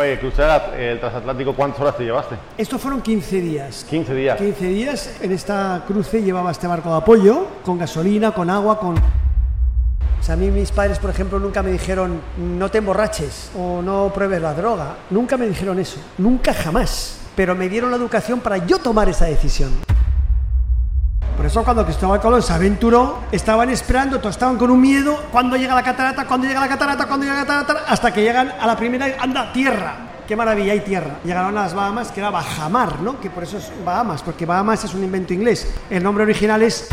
Oye, crucero el transatlántico, ¿cuántas horas te llevaste? Estos fueron 15 días. 15 días. 15 días. En esta cruce llevaba este barco de apoyo, con gasolina, con agua, con... O sea, a mí mis padres, por ejemplo, nunca me dijeron no te emborraches o no pruebes la droga. Nunca me dijeron eso. Nunca, jamás. Pero me dieron la educación para yo tomar esa decisión. Por eso cuando Cristóbal Colón se aventuró, estaban esperando, todos estaban con un miedo, ¿cuándo llega la catarata? ¿Cuándo llega la catarata? ¿Cuándo llega la catarata? Hasta que llegan a la primera, anda, tierra. Qué maravilla, hay tierra. Llegaron a las Bahamas, que era Bajamar, ¿no? Que por eso es Bahamas, porque Bahamas es un invento inglés. El nombre original es...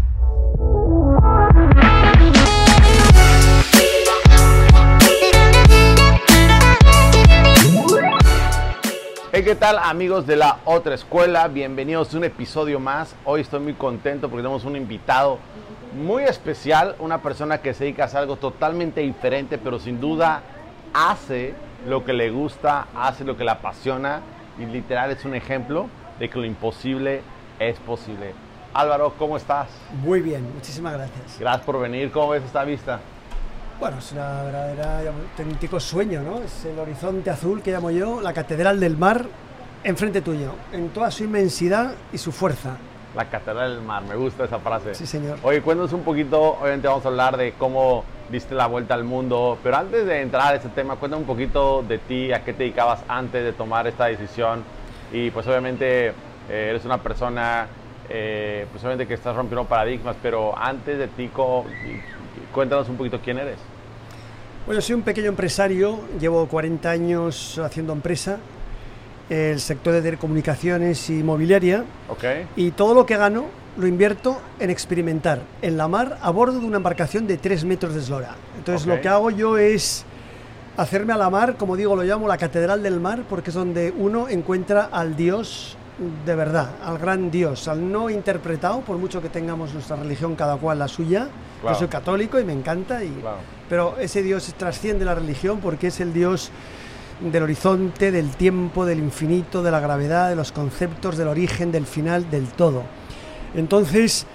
Hey, ¿qué tal, amigos de La Otra Escuela? Bienvenidos a un episodio más. Hoy estoy muy contento porque tenemos un invitado muy especial, una persona que se dedica a hacer algo totalmente diferente, pero sin duda hace lo que le gusta, hace lo que le apasiona y literal es un ejemplo de que lo imposible es posible. Álvaro, ¿cómo estás? Muy bien, muchísimas gracias. Gracias por venir. ¿Cómo ves esta vista? Bueno, es una verdadera, auténtico sueño, ¿no? Es el horizonte azul que llamo yo, la catedral del mar, enfrente tuyo, en toda su inmensidad y su fuerza. La catedral del mar, me gusta esa frase. Sí, señor. Oye, cuéntanos un poquito, obviamente vamos a hablar de cómo diste la vuelta al mundo, pero antes de entrar a este tema, cuéntame un poquito de ti, a qué te dedicabas antes de tomar esta decisión y pues obviamente eres una persona, pues obviamente que estás rompiendo paradigmas, pero antes de ti, cuéntanos un poquito quién eres. Bueno, soy un pequeño empresario, llevo 40 años haciendo empresa, el sector de telecomunicaciones y mobiliaria, y todo lo que gano lo invierto en experimentar en la mar a bordo de una embarcación de 3 metros de eslora. Entonces lo que hago yo es hacerme a la mar, como digo, lo llamo la catedral del mar, porque es donde uno encuentra al Dios de verdad, al gran Dios, al no interpretado, por mucho que tengamos nuestra religión cada cual la suya. Claro. Yo soy católico y me encanta, pero ese Dios trasciende la religión porque es el Dios del horizonte, del tiempo, del infinito, de la gravedad, de los conceptos, del origen, del final, del todo. Entonces,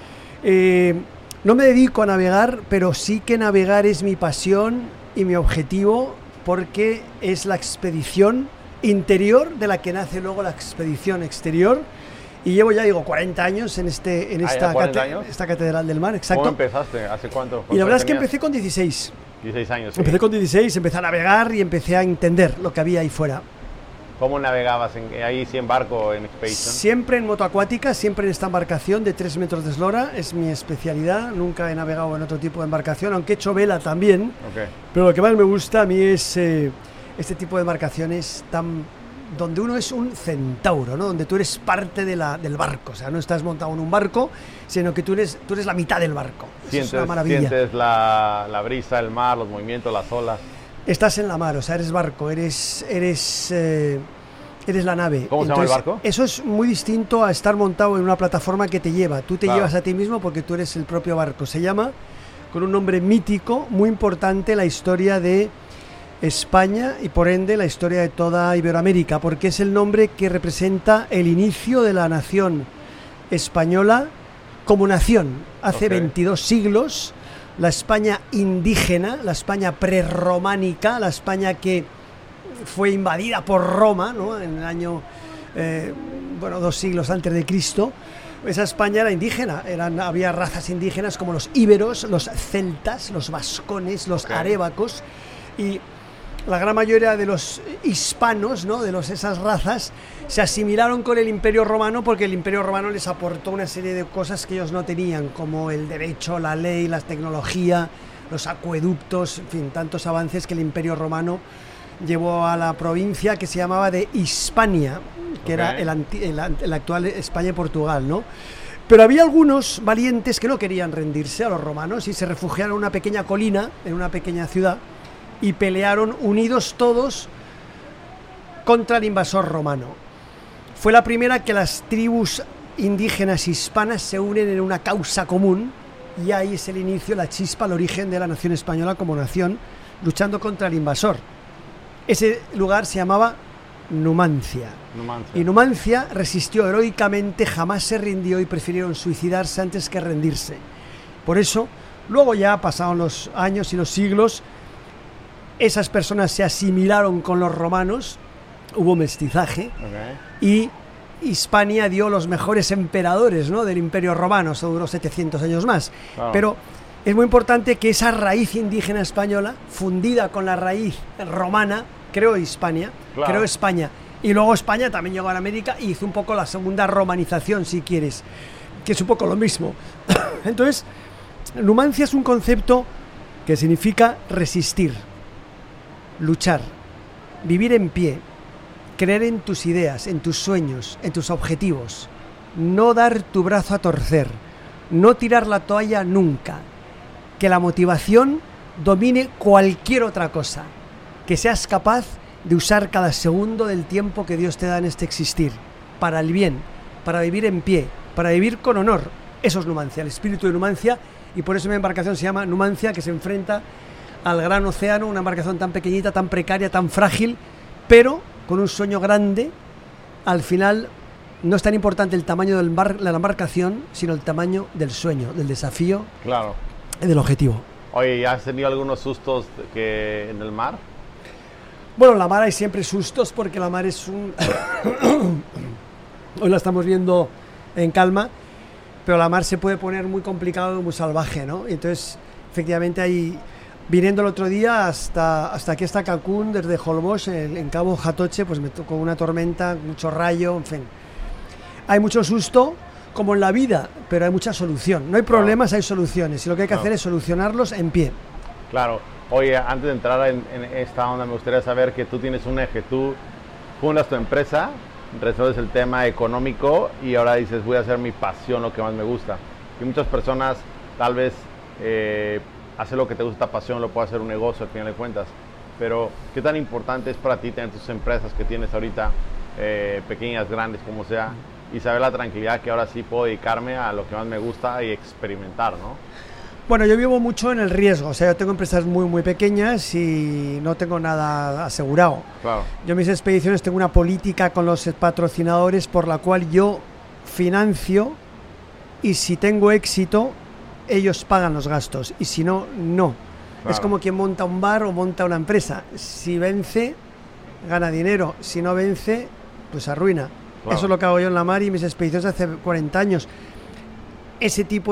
no me dedico a navegar, pero sí que navegar es mi pasión y mi objetivo, porque es la expedición interior de la que nace luego la expedición exterior. Y llevo ya, 40 años en esta catedral del mar, exacto. ¿Cómo empezaste? ¿Hace cuánto? Y la verdad es que empecé con 16. 16 años, sí. Empecé con 16, empecé a navegar y empecé a entender lo que había ahí fuera. ¿Cómo navegabas? ¿Ahí sí en barco, en Expedition? Siempre en moto acuática, siempre en esta embarcación de 3 metros de eslora, es mi especialidad. Nunca he navegado en otro tipo de embarcación, aunque he hecho vela también. Pero lo que más me gusta a mí es este tipo de embarcaciones donde uno es un centauro, ¿no? Donde tú eres parte del barco, o sea, no estás montado en un barco, sino que tú eres la mitad del barco. Sientes, es una maravilla. Sientes la brisa, el mar, los movimientos, las olas. Estás en la mar, o sea, eres barco, eres la nave. ¿Cómo se llama el barco? Eso es muy distinto a estar montado en una plataforma que te lleva. Tú te llevas a ti mismo porque tú eres el propio barco. Se llama, con un nombre mítico, muy importante, la historia de España y por ende la historia de toda Iberoamérica, porque es el nombre que representa el inicio de la nación española como nación. Hace 22 siglos, la España indígena, la España prerrománica, la España que fue invadida por Roma, ¿no? En el año, 2 siglos antes de Cristo. Esa España era indígena, había razas indígenas como los íberos, los celtas, los vascones, los arébacos, y la gran mayoría de los hispanos, ¿no? Esas razas, se asimilaron con el Imperio Romano porque el Imperio Romano les aportó una serie de cosas que ellos no tenían, como el derecho, la ley, la tecnología, los acueductos, en fin, tantos avances que el Imperio Romano llevó a la provincia que se llamaba de Hispania, que era el actual España y Portugal, ¿no? Pero había algunos valientes que no querían rendirse a los romanos y se refugiaron en una pequeña colina, en una pequeña ciudad, y pelearon unidos todos contra el invasor romano. Fue la primera que las tribus indígenas hispanas se unen en una causa común, y ahí es el inicio, la chispa, el origen de la nación española como nación, luchando contra el invasor. Ese lugar se llamaba Numancia. Y Numancia resistió heroicamente, jamás se rindió y prefirieron suicidarse antes que rendirse. Por eso, luego ya pasaron los años y los siglos, esas personas se asimilaron con los romanos hubo mestizaje, y Hispania dio los mejores emperadores, ¿no?, del Imperio Romano, eso duró 700 años más. Pero es muy importante que esa raíz indígena española, fundida con la raíz romana, creó Hispania, creó España. Y luego España también llegó a la América y hizo un poco la segunda romanización, si quieres, que es un poco lo mismo. Entonces, Numancia es un concepto que significa resistir, luchar, vivir en pie, creer en tus ideas, en tus sueños, en tus objetivos, no dar tu brazo a torcer, no tirar la toalla nunca, que la motivación domine cualquier otra cosa, que seas capaz de usar cada segundo del tiempo que Dios te da en este existir, para el bien, para vivir en pie, para vivir con honor. Eso es Numancia, el espíritu de Numancia, y por eso mi embarcación se llama Numancia, que se enfrenta al gran océano, una embarcación tan pequeñita, tan precaria, tan frágil, pero con un sueño grande. Al final no es tan importante el tamaño de la embarcación, sino el tamaño del sueño, del desafío, y del objetivo. Oye, ¿ya has tenido algunos sustos en el mar? Bueno, en la mar hay siempre sustos porque la mar es un... Hoy la estamos viendo en calma, pero la mar se puede poner muy complicado y muy salvaje, ¿no? Y entonces, efectivamente, ahí, viniendo el otro día hasta aquí, hasta Cancún, desde Holbox, en Cabo Jatoche, pues me tocó una tormenta, mucho rayo, en fin. Hay mucho susto, como en la vida, pero hay mucha solución. No hay problemas, hay soluciones. Y lo que hay que hacer es solucionarlos en pie. Claro. Oye, antes de entrar en esta onda, me gustaría saber que tú tienes un eje. Tú fundas tu empresa, resuelves el tema económico y ahora dices, voy a hacer mi pasión, lo que más me gusta. Y muchas personas tal vez hacer lo que te gusta, pasión, lo puede hacer un negocio al final de cuentas. Pero, ¿qué tan importante es para ti tener tus empresas que tienes ahorita, pequeñas, grandes, como sea, y saber la tranquilidad que ahora sí puedo dedicarme a lo que más me gusta y experimentar, ¿no? Bueno, yo vivo mucho en el riesgo, o sea, yo tengo empresas muy pequeñas y no tengo nada asegurado. Claro. Yo en mis expediciones tengo una política con los patrocinadores por la cual yo financio y si tengo éxito, ellos pagan los gastos y si no, no. Claro. Es como quien monta un bar o monta una empresa. Si vence, gana dinero, si no vence, pues arruina. Claro. Eso es lo que hago yo en la mar y mis expediciones hace 40 años. Ese tipo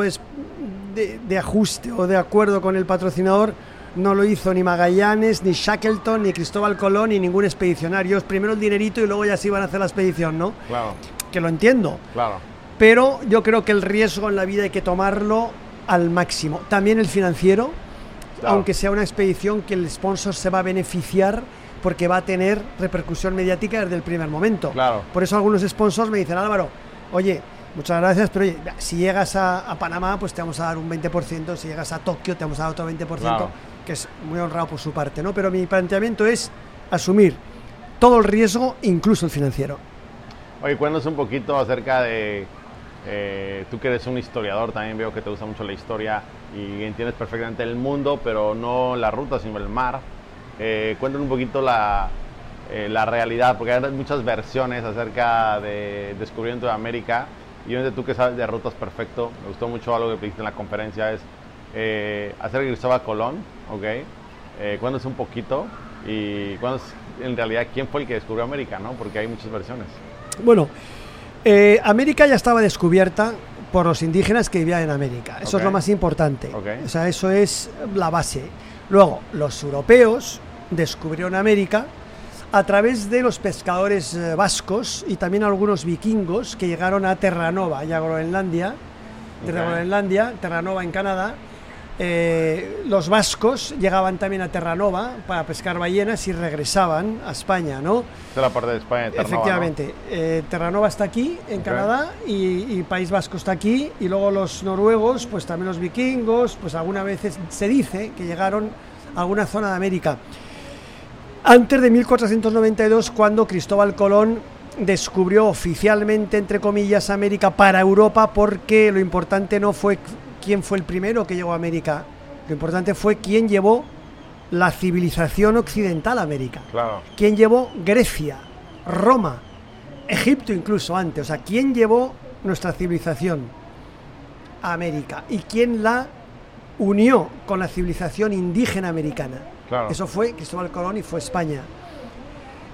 de ajuste o de acuerdo con el patrocinador no lo hizo ni Magallanes, ni Shackleton, ni Cristóbal Colón, ni ningún expedicionario. Primero el dinerito y luego ya se iban a hacer la expedición, ¿no? Claro. Que lo entiendo. Claro. Pero yo creo que el riesgo en la vida hay que tomarlo al máximo. También el financiero, claro, aunque sea una expedición que el sponsor se va a beneficiar porque va a tener repercusión mediática desde el primer momento. Claro. Por eso algunos sponsors me dicen, Álvaro, oye, muchas gracias, pero oye, si llegas a Panamá, pues te vamos a dar un 20%, si llegas a Tokio te vamos a dar otro 20%, claro, que es muy honrado por su parte, ¿no? Pero mi planteamiento es asumir todo el riesgo, incluso el financiero. Oye, cuéntanos un poquito acerca de, tú que eres un historiador, también veo que te gusta mucho la historia y entiendes perfectamente el mundo, pero no la ruta, sino el mar. Cuéntanos un poquito la realidad, porque hay muchas versiones acerca de descubrimiento de América. Y obviamente tú que sabes de rutas perfecto, me gustó mucho algo que dijiste en la conferencia, es hacer Cristóbal Colón, ¿ok? Cuéntanos un poquito y cuéntanos en realidad quién fue el que descubrió América, ¿no? Porque hay muchas versiones. Bueno, América ya estaba descubierta por los indígenas que vivían en América, eso es lo más importante, o sea, eso es la base. Luego, los europeos descubrieron América a través de los pescadores vascos y también algunos vikingos que llegaron a Terranova y a Groenlandia, Terranova en Canadá. Los vascos llegaban también a Terranova para pescar ballenas y regresaban a España, ¿no? De la parte de España, Terranova. Efectivamente, ¿no? Terranova está aquí en Canadá y País Vasco está aquí, y luego los noruegos, pues también los vikingos, pues algunas veces se dice que llegaron a alguna zona de América. Antes de 1492, cuando Cristóbal Colón descubrió oficialmente, entre comillas, América para Europa, porque lo importante no fue quién fue el primero que llegó a América, lo importante fue quién llevó la civilización occidental a América. Claro. Quién llevó Grecia, Roma, Egipto incluso antes, o sea, quién llevó nuestra civilización a América y quién la unió con la civilización indígena americana. Claro. Eso fue Cristóbal Colón y fue España.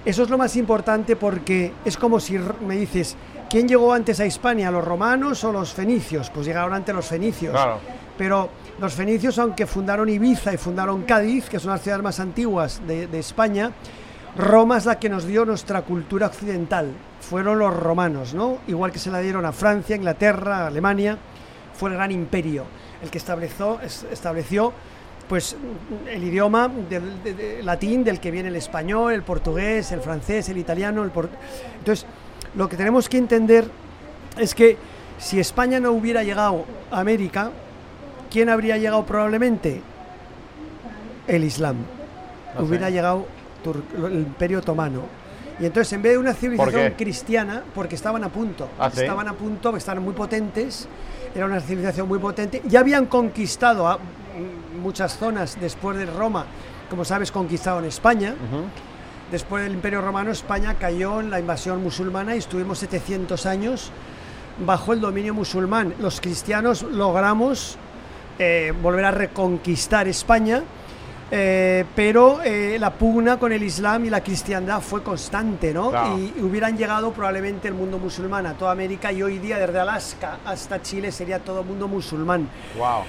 Eso es lo más importante, porque es como si me dices, ¿quién llegó antes a Hispania, los romanos o los fenicios? Pues llegaron antes los fenicios. Claro. Pero los fenicios, aunque fundaron Ibiza y fundaron Cádiz, que son las ciudades más antiguas de España, Roma es la que nos dio nuestra cultura occidental. Fueron los romanos, ¿no? Igual que se la dieron a Francia, Inglaterra, Alemania. Fue el gran imperio el que estableció pues el idioma latín, del que viene el español, el portugués, el francés, el italiano, Entonces, lo que tenemos que entender es que si España no hubiera llegado a América, ¿quién habría llegado probablemente? El Islam. No hubiera sé. llegado el Imperio Otomano. Y entonces, en vez de una civilización cristiana, porque estaban a punto, ¿Sí? estaban a punto, estaban muy potentes, era una civilización muy potente, ya habían conquistado muchas zonas después de Roma, como sabes, conquistaron España. Después del Imperio Romano, España cayó en la invasión musulmana y estuvimos 700 años bajo el dominio musulmán. Los cristianos logramos volver a reconquistar España, pero la pugna con el Islam y la cristiandad fue constante, ¿no? Claro. Y hubieran llegado probablemente el mundo musulmán a toda América, y hoy día desde Alaska hasta Chile sería todo mundo musulmán. Wow.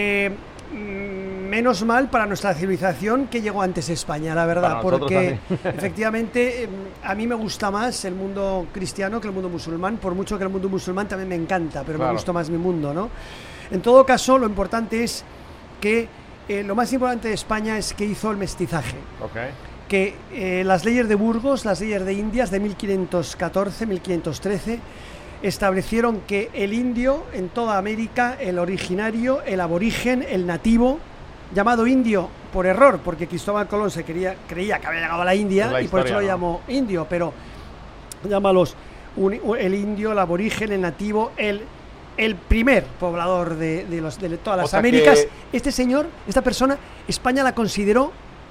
Menos mal para nuestra civilización que llegó antes España, la verdad, porque efectivamente a mí me gusta más el mundo cristiano que el mundo musulmán, por mucho que el mundo musulmán también me encanta, pero me gusta más mi mundo, ¿no? En todo caso, lo importante es que lo más importante de España es que hizo el mestizaje. Okay. Que las leyes de Burgos, las leyes de Indias de 1514, 1513, establecieron que el indio en toda América, el originario, el aborigen, el nativo, llamado indio por error, porque Cristóbal Colón creía que había llegado a la India y por eso lo llamó indio, pero llámalos el indio, el aborigen, el nativo, el primer poblador de todas las Américas. Este señor, esta persona, España la consideró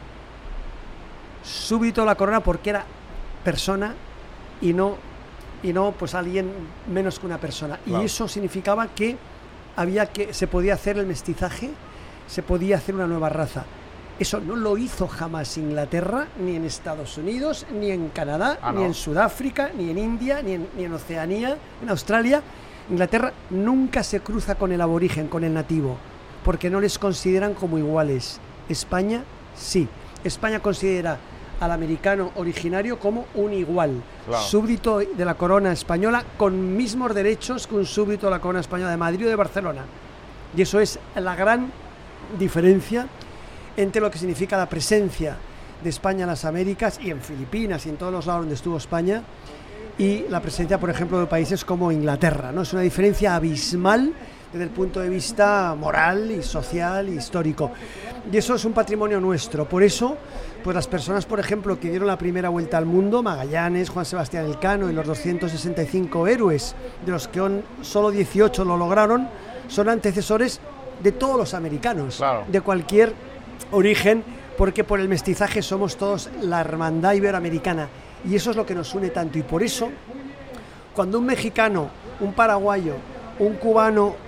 súbdito de la corona porque era persona y no pues alguien menos que una persona. Claro. Y eso significaba que se podía hacer el mestizaje, se podía hacer una nueva raza. Eso no lo hizo jamás Inglaterra, ni en Estados Unidos, ni en Canadá, ni en Sudáfrica, ni en India, ni en Oceanía, en Australia. Inglaterra nunca se cruza con el aborigen, con el nativo, porque no les consideran como iguales. España sí. España considera al americano originario como un igual, súbdito de la corona española, con mismos derechos que un súbdito de la corona española de Madrid o de Barcelona. Y eso es la gran diferencia entre lo que significa la presencia de España en las Américas y en Filipinas y en todos los lados donde estuvo España, y la presencia, por ejemplo, de países como Inglaterra, ¿no? Es una diferencia abismal desde el punto de vista moral y social y histórico. Y eso es un patrimonio nuestro. Por eso, pues las personas, por ejemplo, que dieron la primera vuelta al mundo, Magallanes, Juan Sebastián Elcano y los 265 héroes, de los que solo 18 lo lograron, son antecesores de todos los americanos, de cualquier origen, porque por el mestizaje somos todos la hermandad iberoamericana. Y eso es lo que nos une tanto. Y por eso, cuando un mexicano, un paraguayo, un cubano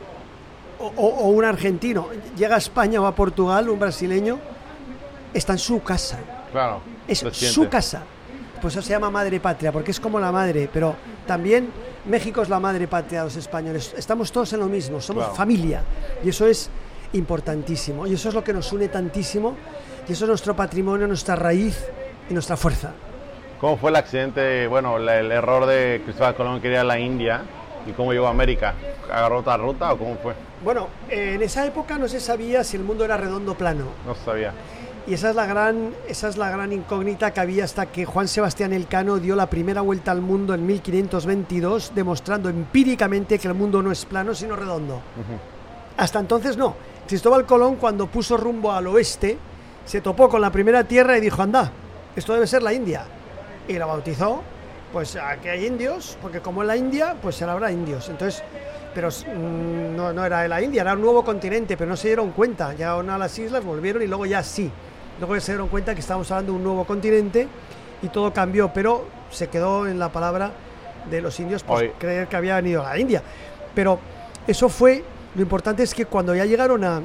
o un argentino llega a España o a Portugal, un brasileño, está en su casa. Claro. Es su casa. Pues eso se llama madre patria, porque es como la madre, pero también México es la madre patria de los españoles. Estamos todos en lo mismo, somos familia. Y eso es importantísimo. Y eso es lo que nos une tantísimo. Y eso es nuestro patrimonio, nuestra raíz y nuestra fuerza. ¿Cómo fue el accidente, bueno, el error de Cristóbal Colón que quería la India y cómo llegó a América? ¿Agarró otra ruta o cómo fue? Bueno, en esa época no se sabía si el mundo era redondo o plano. No se sabía. Y esa es la gran incógnita que había hasta que Juan Sebastián Elcano dio la primera vuelta al mundo en 1522, demostrando empíricamente que el mundo no es plano sino redondo. Hasta entonces no. Cristóbal Colón, cuando puso rumbo al oeste, se topó con la primera tierra y dijo, anda, esto debe ser la India. Y la bautizó, pues aquí hay indios, porque como es la India, pues habrá indios. Entonces, pero no era la India, era un nuevo continente, pero no se dieron cuenta. Llegaron a las islas, volvieron y luego ya sí. Luego ya se dieron cuenta que estábamos hablando de un nuevo continente y todo cambió, pero se quedó en la palabra de los indios, pues creer que habían ido a la India. Pero eso fue, lo importante es que cuando ya llegaron a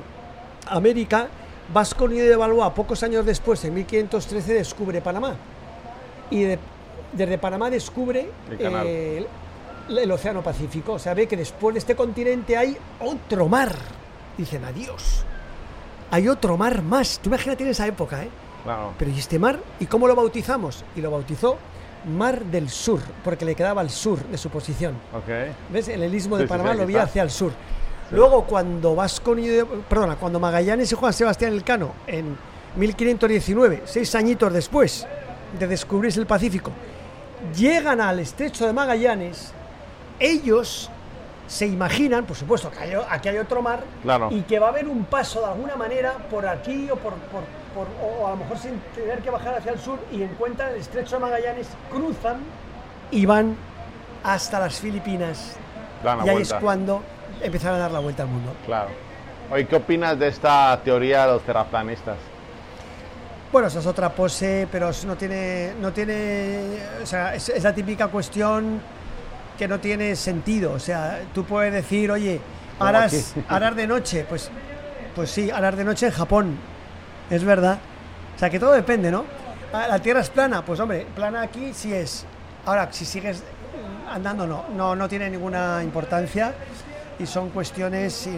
América, Vasco Núñez de Balboa, pocos años después, en 1513, descubre Panamá. y desde Panamá descubre el Océano Pacífico. O sea, ve que después de este continente hay otro mar. Dicen, adiós, hay otro mar más. Tú imagínate en esa época, ¿eh? Claro. Pero ¿y este mar? ¿Y cómo lo bautizamos? Y lo bautizó Mar del Sur, porque le quedaba al sur de su posición. Okay. ¿Ves? El istmo de Panamá lo vi hacia el sur. Sí. Luego, cuando cuando Magallanes y Juan Sebastián Elcano, en 1519, 6 añitos después de descubrirse el Pacífico, llegan al estrecho de Magallanes, ellos se imaginan, por supuesto, que aquí hay otro mar, claro, y que va a haber un paso de alguna manera por aquí o a lo mejor sin tener que bajar hacia el sur, y encuentran el estrecho de Magallanes, cruzan y van hasta las Filipinas. Y ahí es cuando empezaron a dar la vuelta al mundo. Claro. Oye, ¿qué opinas de esta teoría de los terraplanistas? Bueno, esa es otra pose, pero no tiene, o sea, es la típica cuestión que no tiene sentido. O sea, tú puedes decir, oye, harás de noche, pues sí, harás de noche en Japón, es verdad. O sea, que todo depende, ¿no? La Tierra es plana, pues hombre, plana aquí sí es. Ahora, si sigues andando, no tiene ninguna importancia, y son cuestiones sin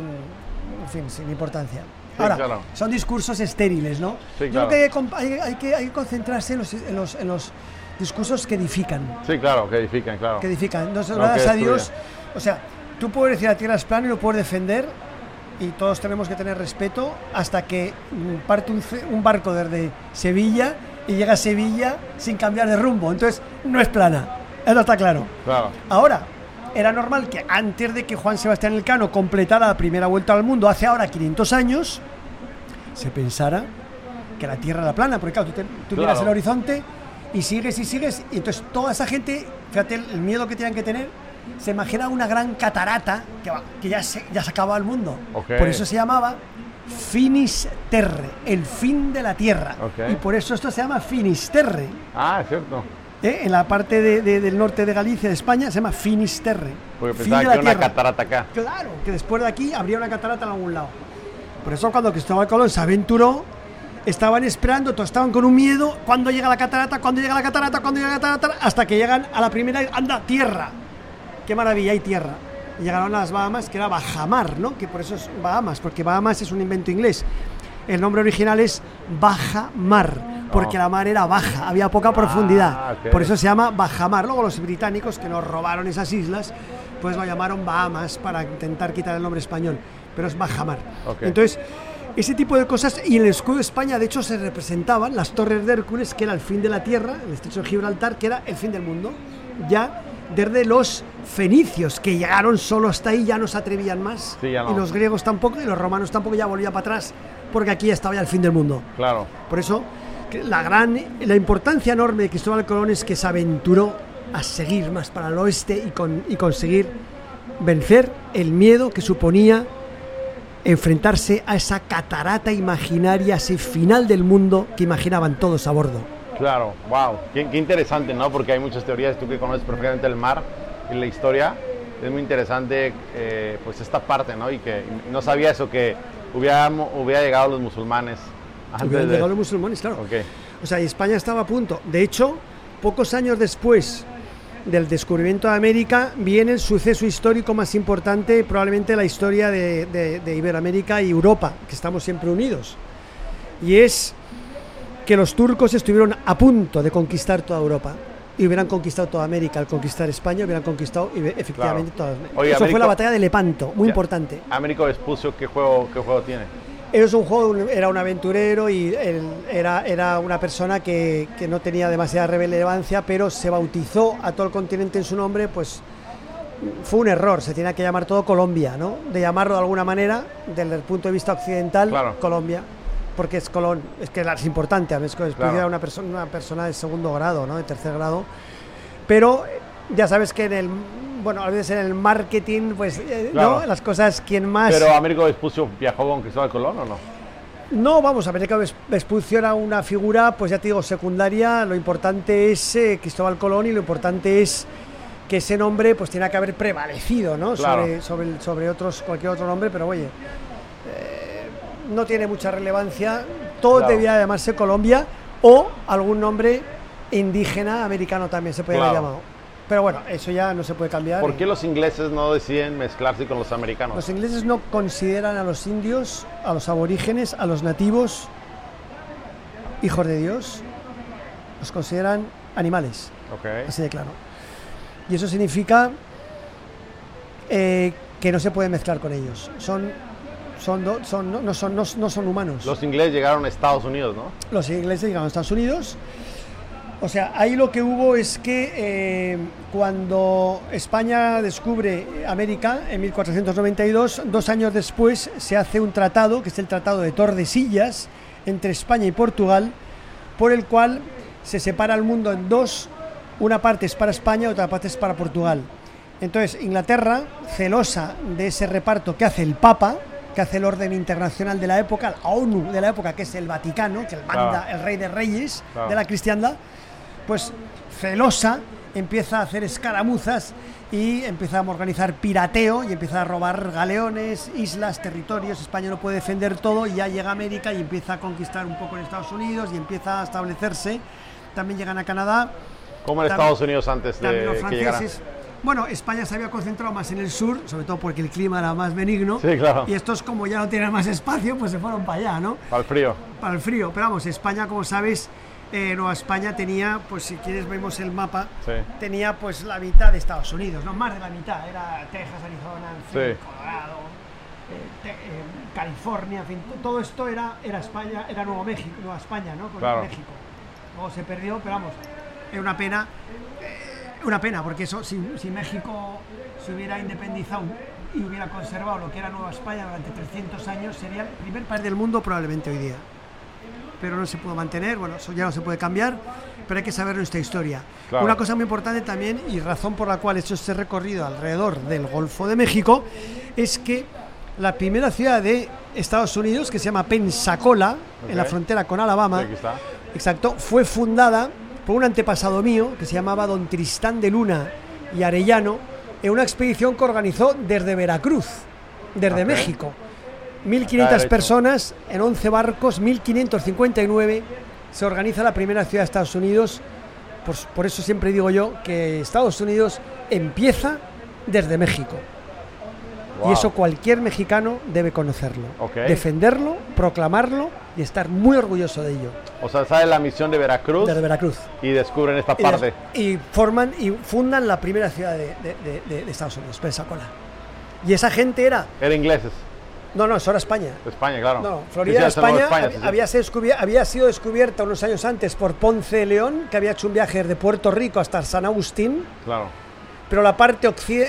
importancia. Sí, ahora, claro, son discursos estériles, ¿no? Sí, yo claro, creo que hay que concentrarse en los discursos que edifican. Sí, claro, que edifican, claro. Que edifican. Entonces, gracias a Dios, o sea, tú puedes decir la Tierra es plana y lo puedes defender, y todos tenemos que tener respeto hasta que parte un barco desde Sevilla y llega a Sevilla sin cambiar de rumbo. Entonces, no es plana. Eso está claro. Claro. Ahora, era normal que antes de que Juan Sebastián Elcano completara la primera vuelta al mundo, hace ahora 500 años, se pensara que la Tierra era plana, porque claro, tú miras el horizonte y sigues, y entonces toda esa gente, fíjate el miedo que tenían que tener, se imagina una gran catarata que ya se acababa el mundo. Okay. Por eso se llamaba Finis Terre, el fin de la Tierra. Okay. Y por eso esto se llama Finisterre. Ah, es cierto. En la parte del norte de Galicia, de España, se llama Finisterre. Porque pensaba que una catarata acá. Claro, que después de aquí habría una catarata en algún lado. Por eso cuando Cristóbal Colón se aventuró, estaban esperando, todos estaban con un miedo, ¿cuándo llega la catarata? ¿Cuándo llega la catarata? ¿Cuándo llega la catarata? Hasta que llegan a la primera, ¡anda, tierra! ¡Qué maravilla, hay tierra! Y llegaron a las Bahamas, que era Bajamar, ¿no? Que por eso es Bahamas, porque Bahamas es un invento inglés. El nombre original es Baja Mar, porque la mar era baja, había poca profundidad. Okay. Por eso se llama Bajamar. Luego los británicos, que nos robaron esas islas, pues lo llamaron Bahamas para intentar quitar el nombre español, pero es Bajamar. Okay. Entonces, ese tipo de cosas, y en el escudo de España, de hecho, se representaban las torres de Hércules, que era el fin de la tierra, el estrecho de Gibraltar, que era el fin del mundo. Ya desde los fenicios, que llegaron solo hasta ahí, ya no se atrevían más. Sí, ya no. Y los griegos tampoco, y los romanos tampoco, ya volvían para atrás, porque aquí ya estaba ya el fin del mundo. Claro. Por eso, la importancia enorme de Cristóbal Colón es que se aventuró a seguir más para el oeste y conseguir vencer el miedo que suponía enfrentarse a esa catarata imaginaria, ese final del mundo que imaginaban todos a bordo. Claro, wow, qué interesante, ¿no? Porque hay muchas teorías, tú que conoces perfectamente el mar y la historia, es muy interesante pues esta parte, ¿no? Y que no sabía eso, que hubiera llegado los musulmanes. Hubieran llegado los musulmanes, claro. Okay. O sea, y España estaba a punto. De hecho, pocos años después del descubrimiento de América, viene el suceso histórico más importante, probablemente la historia de Iberoamérica y Europa, que estamos siempre unidos. Y es que los turcos estuvieron a punto de conquistar toda Europa y hubieran conquistado toda América. Al conquistar España hubieran conquistado efectivamente toda América. Oye, eso Américo, fue la batalla de Lepanto, muy importante. Américo Vespucio, ¿qué juego tiene? Es un juego, era un aventurero y era una persona que no tenía demasiada relevancia, pero se bautizó a todo el continente en su nombre. Pues fue un error, se tenía que llamar todo Colombia, ¿no? De llamarlo de alguna manera, desde el punto de vista occidental, claro. Colombia. Porque es Colón, es que es importante, a veces claro. Era una persona de segundo grado, ¿no? De tercer grado, pero ya sabes que a veces en el marketing, pues, claro. ¿No? Las cosas, ¿quién más? ¿Pero Américo Vespucio viajó con Cristóbal Colón o no? No, vamos, Américo Vespucio era una figura, pues ya te digo, secundaria. Lo importante es Cristóbal Colón, y lo importante es que ese nombre, pues, tiene que haber prevalecido, ¿no? Claro. sobre cualquier otro nombre, pero oye, no tiene mucha relevancia. Todo claro. Debía llamarse Colombia o algún nombre indígena americano también se puede haber llamado. Pero bueno, eso ya no se puede cambiar. ¿Por qué los ingleses no deciden mezclarse con los americanos? Los ingleses no consideran a los indios, a los aborígenes, a los nativos hijos de Dios, los consideran animales, así de claro. Y eso significa que no se puede mezclar con ellos. No son humanos. Los ingleses llegaron a Estados Unidos, ¿no? Los ingleses llegaron a Estados Unidos. O sea, ahí lo que hubo es que cuando España descubre América en 1492, 2 años después se hace un tratado, que es el Tratado de Tordesillas, entre España y Portugal, por el cual se separa el mundo en dos, una parte es para España y otra parte es para Portugal. Entonces Inglaterra, celosa de ese reparto que hace el Papa, que hace el orden internacional de la época, la ONU de la época, que es el Vaticano, que manda el rey de reyes de la cristiandad, pues celosa empieza a hacer escaramuzas y empieza a organizar pirateo y empieza a robar galeones, islas, territorios. España no puede defender todo y ya llega a América y empieza a conquistar un poco en Estados Unidos y empieza a establecerse. También llegan a Canadá. ¿Cómo en Estados Unidos antes de los franceses, que llegaran? Bueno, España se había concentrado más en el sur, sobre todo porque el clima era más benigno. Sí, claro. Y estos, como ya no tienen más espacio, pues se fueron para allá, ¿no? Para el frío. Para el frío. Pero vamos, España, como sabes, Nueva España tenía, pues si quieres vemos el mapa, tenía pues la mitad de Estados Unidos, no más de la mitad, era Texas, Arizona, Colorado, California, en fin, todo esto era España, era Nueva España, ¿no? Con México. Luego se perdió, pero vamos, era una pena, porque eso, si México se hubiera independizado y hubiera conservado lo que era Nueva España durante 300 años, sería el primer país del mundo probablemente hoy día. Pero no se pudo mantener, bueno, eso ya no se puede cambiar, pero hay que saber nuestra historia. Claro. Una cosa muy importante también, y razón por la cual he hecho este recorrido alrededor del Golfo de México, es que la primera ciudad de Estados Unidos, que se llama Pensacola, en la frontera con Alabama, exacto, fue fundada por un antepasado mío, que se llamaba don Tristán de Luna y Arellano, en una expedición que organizó desde Veracruz, desde México. 1.500 personas en 11 barcos, 1.559, se organiza la primera ciudad de Estados Unidos. Por eso siempre digo yo que Estados Unidos empieza desde México. Wow. Y eso cualquier mexicano debe conocerlo, defenderlo, proclamarlo y estar muy orgulloso de ello. O sea, sale la misión de Veracruz. Desde Veracruz. Y descubren esta parte. Y fundan la primera ciudad de Estados Unidos, Pensacola. Y esa gente era ingleses. No, eso era España. España, claro. No, Florida, España, había sido descubierta unos años antes por Ponce de León, que había hecho un viaje desde Puerto Rico hasta San Agustín. Claro. Pero la parte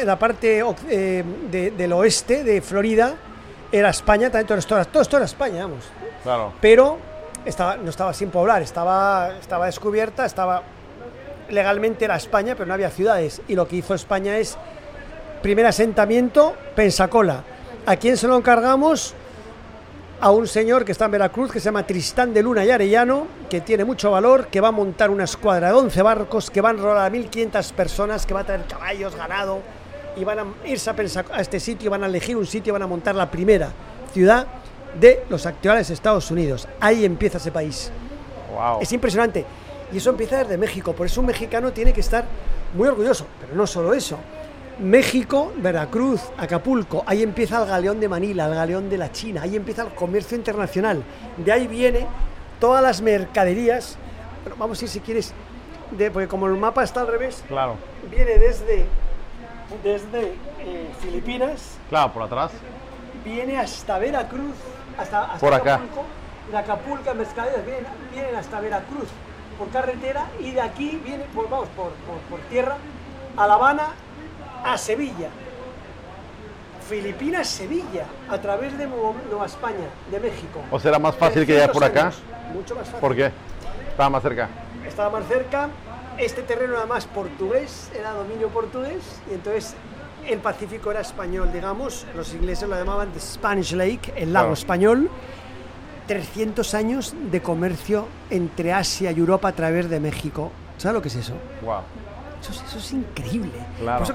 del oeste de Florida era España, también todo esto era España, vamos. Claro. Pero no estaba sin poblar, estaba descubierta, legalmente era España, pero no había ciudades. Y lo que hizo España es, primer asentamiento, Pensacola. ¿A quién se lo encargamos? A un señor que está en Veracruz, que se llama Tristán de Luna y Arellano, que tiene mucho valor, que va a montar una escuadra de 11 barcos, que van a enrolar a 1.500 personas, que va a traer caballos, ganado, y van a irse a este sitio, van a elegir un sitio, van a montar la primera ciudad de los actuales Estados Unidos. Ahí empieza ese país. Wow. Es impresionante. Y eso empieza desde México, por eso un mexicano tiene que estar muy orgulloso, pero no solo eso. México, Veracruz, Acapulco, ahí empieza el galeón de Manila, el galeón de la China, ahí empieza el comercio internacional. De ahí viene todas las mercaderías. Bueno, vamos a ir si quieres, porque como el mapa está al revés, claro, viene desde Filipinas, claro, por atrás, viene hasta Veracruz, hasta por acá. Acapulco, de Acapulco a mercaderías vienen hasta Veracruz por carretera y de aquí vienen por tierra a La Habana, a Sevilla, Filipinas, Sevilla, a través de Nueva España, de México. ¿O será más fácil que llegar por acá? Mucho más fácil. ¿Por qué? Estaba más cerca. Estaba más cerca, este terreno era más portugués, era dominio portugués, y entonces el Pacífico era español, digamos, los ingleses lo llamaban The Spanish Lake, el lago español. 300 años de comercio entre Asia y Europa a través de México. ¿Sabes lo que es eso? Wow. Eso es increíble. Claro. Por eso, claro,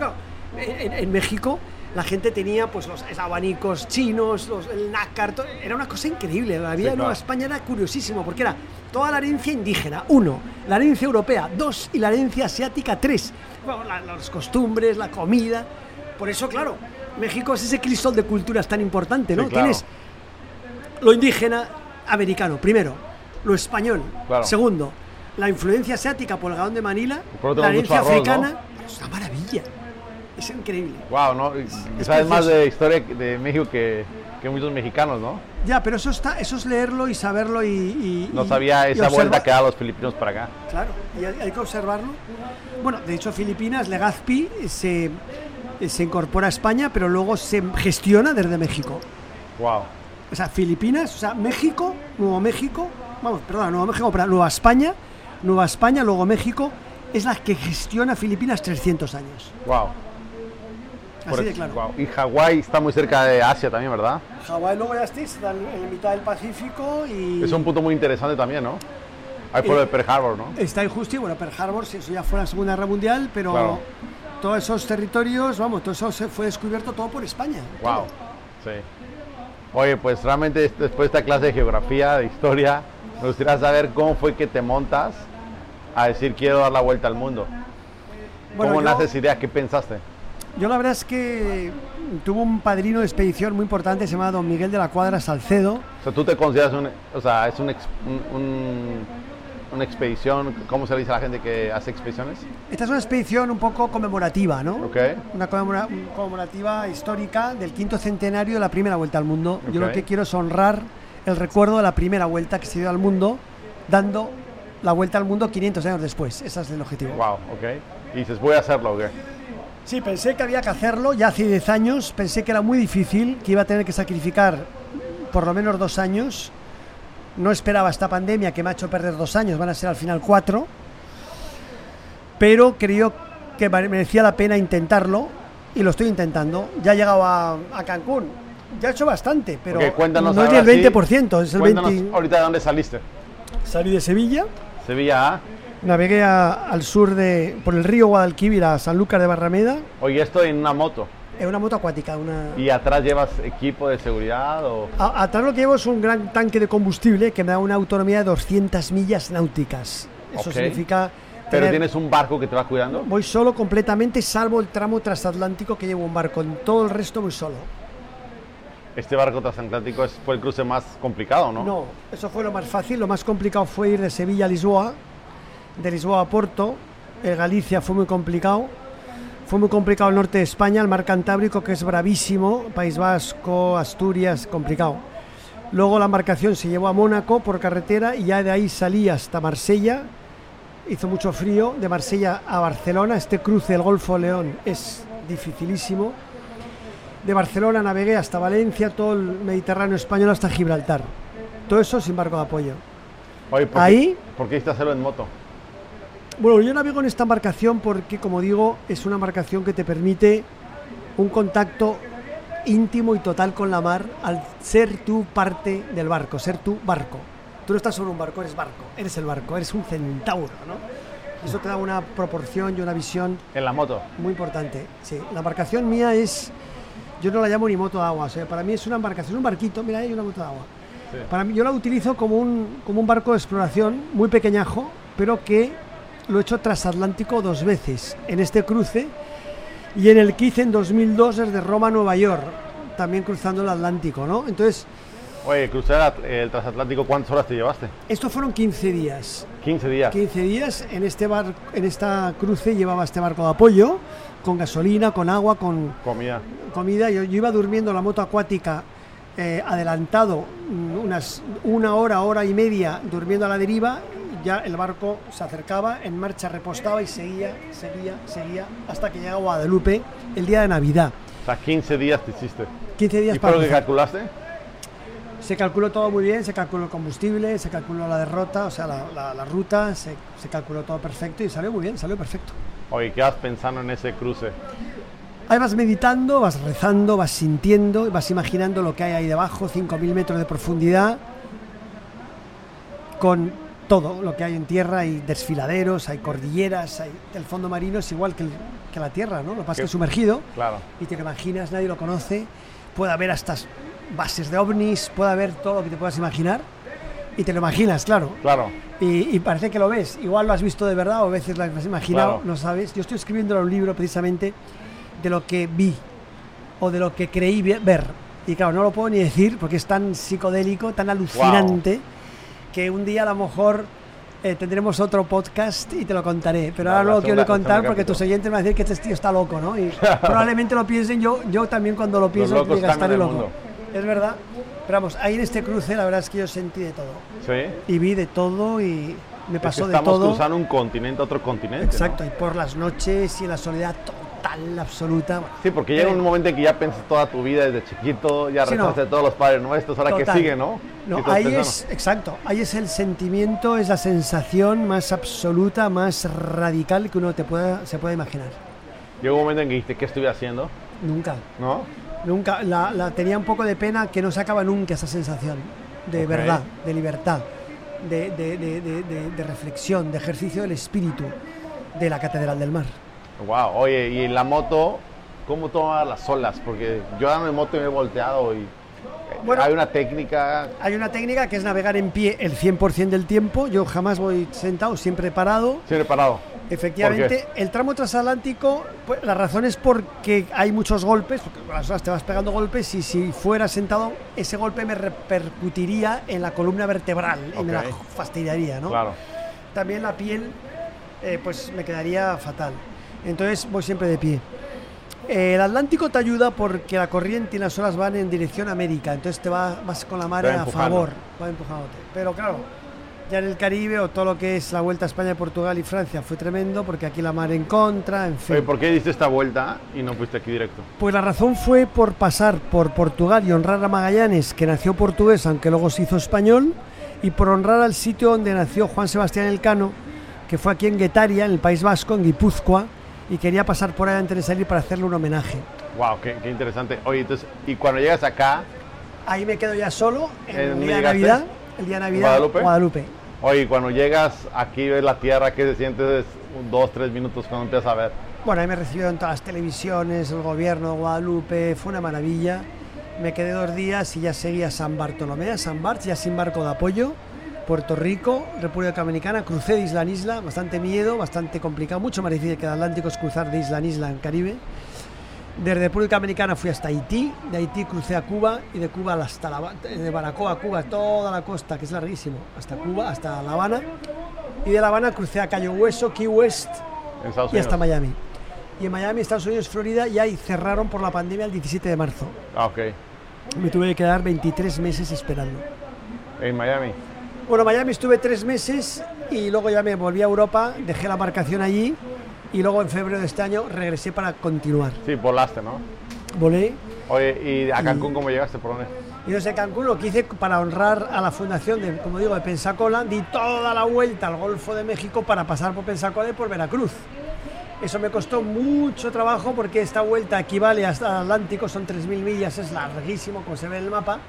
en México la gente tenía pues los abanicos chinos, el nácar, era una cosa increíble. La vida de Nueva España era curiosísimo porque era toda la herencia indígena, 1, la herencia europea, 2, y la herencia asiática, 3. Bueno, las costumbres, la comida. Por eso, claro, México es ese crisol de culturas tan importante, ¿no? Sí, claro. Tienes lo indígena americano, primero, lo español, claro. Segundo, la influencia asiática por el Gaón de Manila, la herencia africana, ¿no? Es una maravilla. Es increíble. Wow, ¿no? Sabes más de historia de México que muchos mexicanos, ¿no? Ya, pero eso es leerlo y saberlo y no sabía esa vuelta que daban los filipinos para acá. Claro, y hay que observarlo. Bueno, de hecho, Filipinas, Legazpi se incorpora a España, pero luego se gestiona desde México. Wow. O sea, Filipinas, o sea, México, Nuevo México, Nueva España, luego México, es la que gestiona Filipinas 300 años. Wow. Así de claro. Wow. Y Hawái está muy cerca de Asia también, ¿verdad? Hawái luego ya está en mitad del Pacífico y... Es un punto muy interesante también, ¿no? Ahí por el Pearl Harbor, ¿no? Está ahí justo, y bueno, Pearl Harbor, eso ya fue la Segunda Guerra Mundial, pero claro. Todos esos territorios, todo eso se fue descubierto todo por España. Wow, todo. Sí. Oye, pues realmente después de esta clase de geografía, de historia, me gustaría saber cómo fue que te montas a decir quiero dar la vuelta al mundo. Bueno, ¿cómo nace esa idea? ¿Qué pensaste? Yo la verdad es que tuve un padrino de expedición muy importante, se llama don Miguel de la Cuadra Salcedo. O sea, tú te consideras es una expedición, ¿cómo se le dice a la gente que hace expediciones? Esta es una expedición un poco conmemorativa, ¿no? Okay. Una conmemorativa histórica del 5º centenario de la primera vuelta al mundo. Okay. Yo lo que quiero es honrar el recuerdo de la primera vuelta que se dio al mundo, dando la vuelta al mundo 500 años después. Ese es el objetivo. Wow, ok. Y dices, voy a hacerlo, ¿ok? Sí, pensé que había que hacerlo, ya hace 10 años, pensé que era muy difícil, que iba a tener que sacrificar por lo menos 2 años. No esperaba esta pandemia que me ha hecho perder 2 años, van a ser al final 4, pero creo que merecía la pena intentarlo y lo estoy intentando. Ya he llegado a Cancún, ya he hecho bastante, pero no es ni el 20%, es el 20%. ¿Ahorita de dónde saliste? Salí de Sevilla. Sevilla, Navegué al sur por el río Guadalquivir a Sanlúcar de Barrameda. Oye, esto en una moto. Es una moto acuática. ¿Y atrás llevas equipo de seguridad? Atrás lo que llevo es un gran tanque de combustible que me da una autonomía de 200 millas náuticas. Eso significa... ¿Pero tienes un barco que te va cuidando? Voy solo completamente, salvo el tramo transatlántico que llevo un barco. En todo el resto voy solo. Este barco transatlántico fue el cruce más complicado, ¿no? No, eso fue lo más fácil. Lo más complicado fue ir de Sevilla a Lisboa, de Lisboa a Porto. Galicia fue muy complicado. Fue muy complicado el norte de España, el mar Cantábrico, que es bravísimo, País Vasco, Asturias, complicado. Luego la embarcación se llevó a Mónaco por carretera y ya de ahí salí hasta Marsella. Hizo mucho frío, de Marsella a Barcelona. Este cruce del Golfo León es dificilísimo. De Barcelona navegué hasta Valencia, todo el Mediterráneo español hasta Gibraltar. Todo eso sin barco de apoyo. Oye, ¿por qué hiciste hacerlo en moto? Bueno, yo navego en esta embarcación porque, como digo, es una embarcación que te permite un contacto íntimo y total con la mar al ser tú parte del barco, ser tu barco. Tú no estás sobre un barco, eres el barco, eres un centauro, ¿no? Eso te da una proporción y una visión... ¿En la moto? Muy importante, sí. La embarcación mía es... Yo no la llamo ni moto de agua, o sea, para mí es una embarcación, un barquito, mira, hay una moto de agua. Sí. Para mí, yo la utilizo como un barco de exploración muy pequeñajo, pero que lo he hecho transatlántico 2 veces en este cruce y en el que hice en 2002 desde Roma a Nueva York, también cruzando el Atlántico, ¿no? Entonces... Oye, cruzar el transatlántico, ¿cuántas horas te llevaste? Esto fueron 15 días. 15 días. 15 días, en esta cruce llevaba este barco de apoyo, con gasolina, con agua, con... Comida. Yo iba durmiendo en la moto acuática adelantado unas 1 hora, hora y media durmiendo a la deriva. Ya el barco se acercaba, en marcha repostaba y seguía hasta que llegaba a Guadalupe el día de Navidad. O sea, 15 días te hiciste. 15 días. ¿Y por lo que calculaste? Se calculó todo muy bien, se calculó el combustible, se calculó la derrota, o sea, la ruta, se calculó todo perfecto y salió muy bien, salió perfecto. Oye, ¿qué vas pensando en ese cruce? Ahí vas meditando, vas rezando, vas sintiendo, vas imaginando lo que hay ahí debajo, 5.000 metros de profundidad, con todo lo que hay en tierra, hay desfiladeros, hay cordilleras, el fondo marino es igual que la tierra, ¿no? Lo que pasa es que es sumergido, claro. Y te lo imaginas, nadie lo conoce, puede haber hasta bases de ovnis, puede haber todo lo que te puedas imaginar, y te lo imaginas, claro. Claro. Y parece que lo ves, igual lo has visto de verdad o a veces lo has imaginado, claro. No sabes. Yo estoy escribiendo un libro precisamente de lo que vi o de lo que creí ver. Y claro, no lo puedo ni decir porque es tan psicodélico, tan alucinante, que un día a lo mejor tendremos otro podcast y te lo contaré. Pero ahora no lo quiero contar porque tus oyentes van a decir que este tío está loco, ¿no? Y probablemente lo piensen yo también cuando lo pienso, diga, estaré loco. Mundo. Es verdad. Pero vamos, ahí en este cruce la verdad es que yo sentí de todo. Sí. Y vi de todo y me pasó de todo. Estamos cruzando un continente a otro continente. Exacto, ¿no? Y por las noches y en la soledad total, absoluta. Bueno, sí, porque llega un momento en que ya piensas toda tu vida desde chiquito, ya rezaste todos los Padres Nuestros, ahora que sigue, ¿no? No, ahí es, exacto, ahí es el sentimiento, es la sensación más absoluta, más radical que uno se pueda imaginar. Llegó un momento en que dijiste, ¿qué estuve haciendo? Nunca. ¿No? Nunca, la tenía un poco de pena que no se acaba nunca esa sensación de verdad, de libertad, de reflexión, de ejercicio del espíritu de la Catedral del Mar. Wow, oye, y en la moto, ¿cómo tomas las olas? Porque yo ando en moto y me he volteado y bueno, hay una técnica. Hay una técnica que es navegar en pie el 100% del tiempo. Yo jamás voy sentado, siempre parado. Siempre parado. Efectivamente, el tramo transatlántico, pues, la razón es porque hay muchos golpes, porque con las olas te vas pegando golpes y si fuera sentado, ese golpe me repercutiría en la columna vertebral y me la fastidiaría, ¿no? Claro. También la piel, pues me quedaría fatal. Entonces voy siempre de pie. El Atlántico te ayuda porque la corriente y las olas van en dirección a América, entonces vas con la mare a favor, va empujándote. Pero claro, ya en el Caribe o todo lo que es la Vuelta a España, Portugal y Francia fue tremendo porque aquí la mar en contra, en fin. Oye, ¿por qué diste esta vuelta y no fuiste aquí directo? Pues la razón fue por pasar por Portugal y honrar a Magallanes, que nació portugués aunque luego se hizo español, y por honrar al sitio donde nació Juan Sebastián Elcano, que fue aquí en Guetaria, en el País Vasco, en Guipúzcoa, y quería pasar por ahí antes de salir para hacerle un homenaje. Wow, qué interesante. Oye, entonces, y cuando llegas acá... Ahí me quedo ya solo, el día de Navidad, Guadalupe. Oye, cuando llegas aquí, ves la tierra, ¿qué se sientes 2-3 minutos cuando empiezas a ver? Bueno, ahí me recibieron todas las televisiones, el gobierno de Guadalupe, fue una maravilla. Me quedé 2 días y ya seguía San Bartolomé, San Bart, ya sin barco de apoyo, Puerto Rico, República Dominicana, crucé de isla en isla, bastante miedo, bastante complicado, mucho más difícil que el Atlántico es cruzar de isla en isla en Caribe. Desde República Dominicana fui hasta Haití, de Haití crucé a Cuba y de Cuba hasta de Baracoa a Cuba, toda la costa, que es larguísimo, hasta Cuba, hasta La Habana, y de La Habana crucé a Cayo Hueso, Key West y hasta Miami. Y en Miami, Estados Unidos, Florida, ya ahí cerraron por la pandemia el 17 de marzo. Ah, ok. Me tuve que quedar 23 meses esperando. ¿En Miami? Bueno, Miami estuve 3 meses y luego ya me volví a Europa, dejé la embarcación allí y luego en febrero de este año regresé para continuar. Sí, volaste, ¿no? Volé. Oye, ¿y a Cancún cómo llegaste? ¿Por dónde? Y desde Cancún lo que hice para honrar a la fundación de, como digo, de Pensacola, di toda la vuelta al Golfo de México para pasar por Pensacola y por Veracruz. Eso me costó mucho trabajo porque esta vuelta equivale hasta el Atlántico, son 3.000 millas, es larguísimo como se ve en el mapa.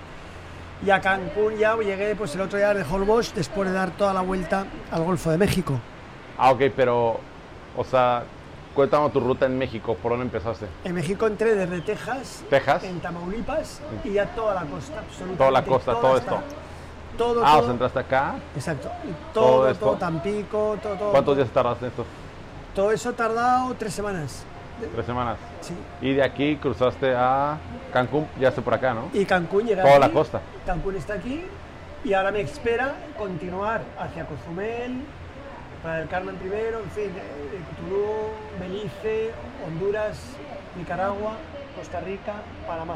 Y a Cancún ya llegué pues el otro día de Holbox después de dar toda la vuelta al Golfo de México. Ah, ok, pero, o sea, cuéntame tu ruta en México, ¿por dónde empezaste? En México entré desde Texas, en Tamaulipas y ya toda la costa, absolutamente. Toda la costa, todo esto. Todo, o sea, entraste acá. Exacto, y todo Tampico, todo. ¿Cuántos días tardaste en esto? Todo eso ha tardado 3 semanas. 3 semanas. Sí. Y de aquí cruzaste a Cancún, ya estoy por acá, ¿no? Y Cancún llega toda aquí, la costa. Cancún está aquí y ahora me espera continuar hacia Cozumel, Playa del Carmen primero, en fin, Cthulhu, Belice, Honduras, Nicaragua, Costa Rica, Panamá.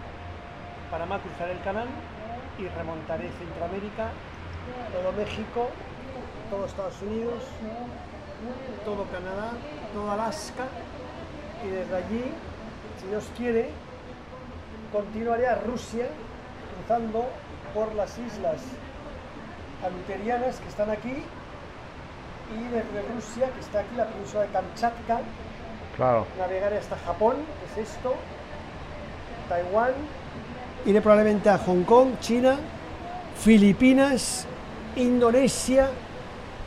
Panamá cruzaré el canal y remontaré Centroamérica, todo México, todo Estados Unidos, todo Canadá, todo Alaska. Y desde allí, si Dios quiere, continuaré a Rusia, cruzando por las islas aleutianas que están aquí, y desde Rusia, que está aquí, la península de Kamchatka, claro, navegaré hasta Japón, que es esto, Taiwán, iré probablemente a Hong Kong, China, Filipinas, Indonesia,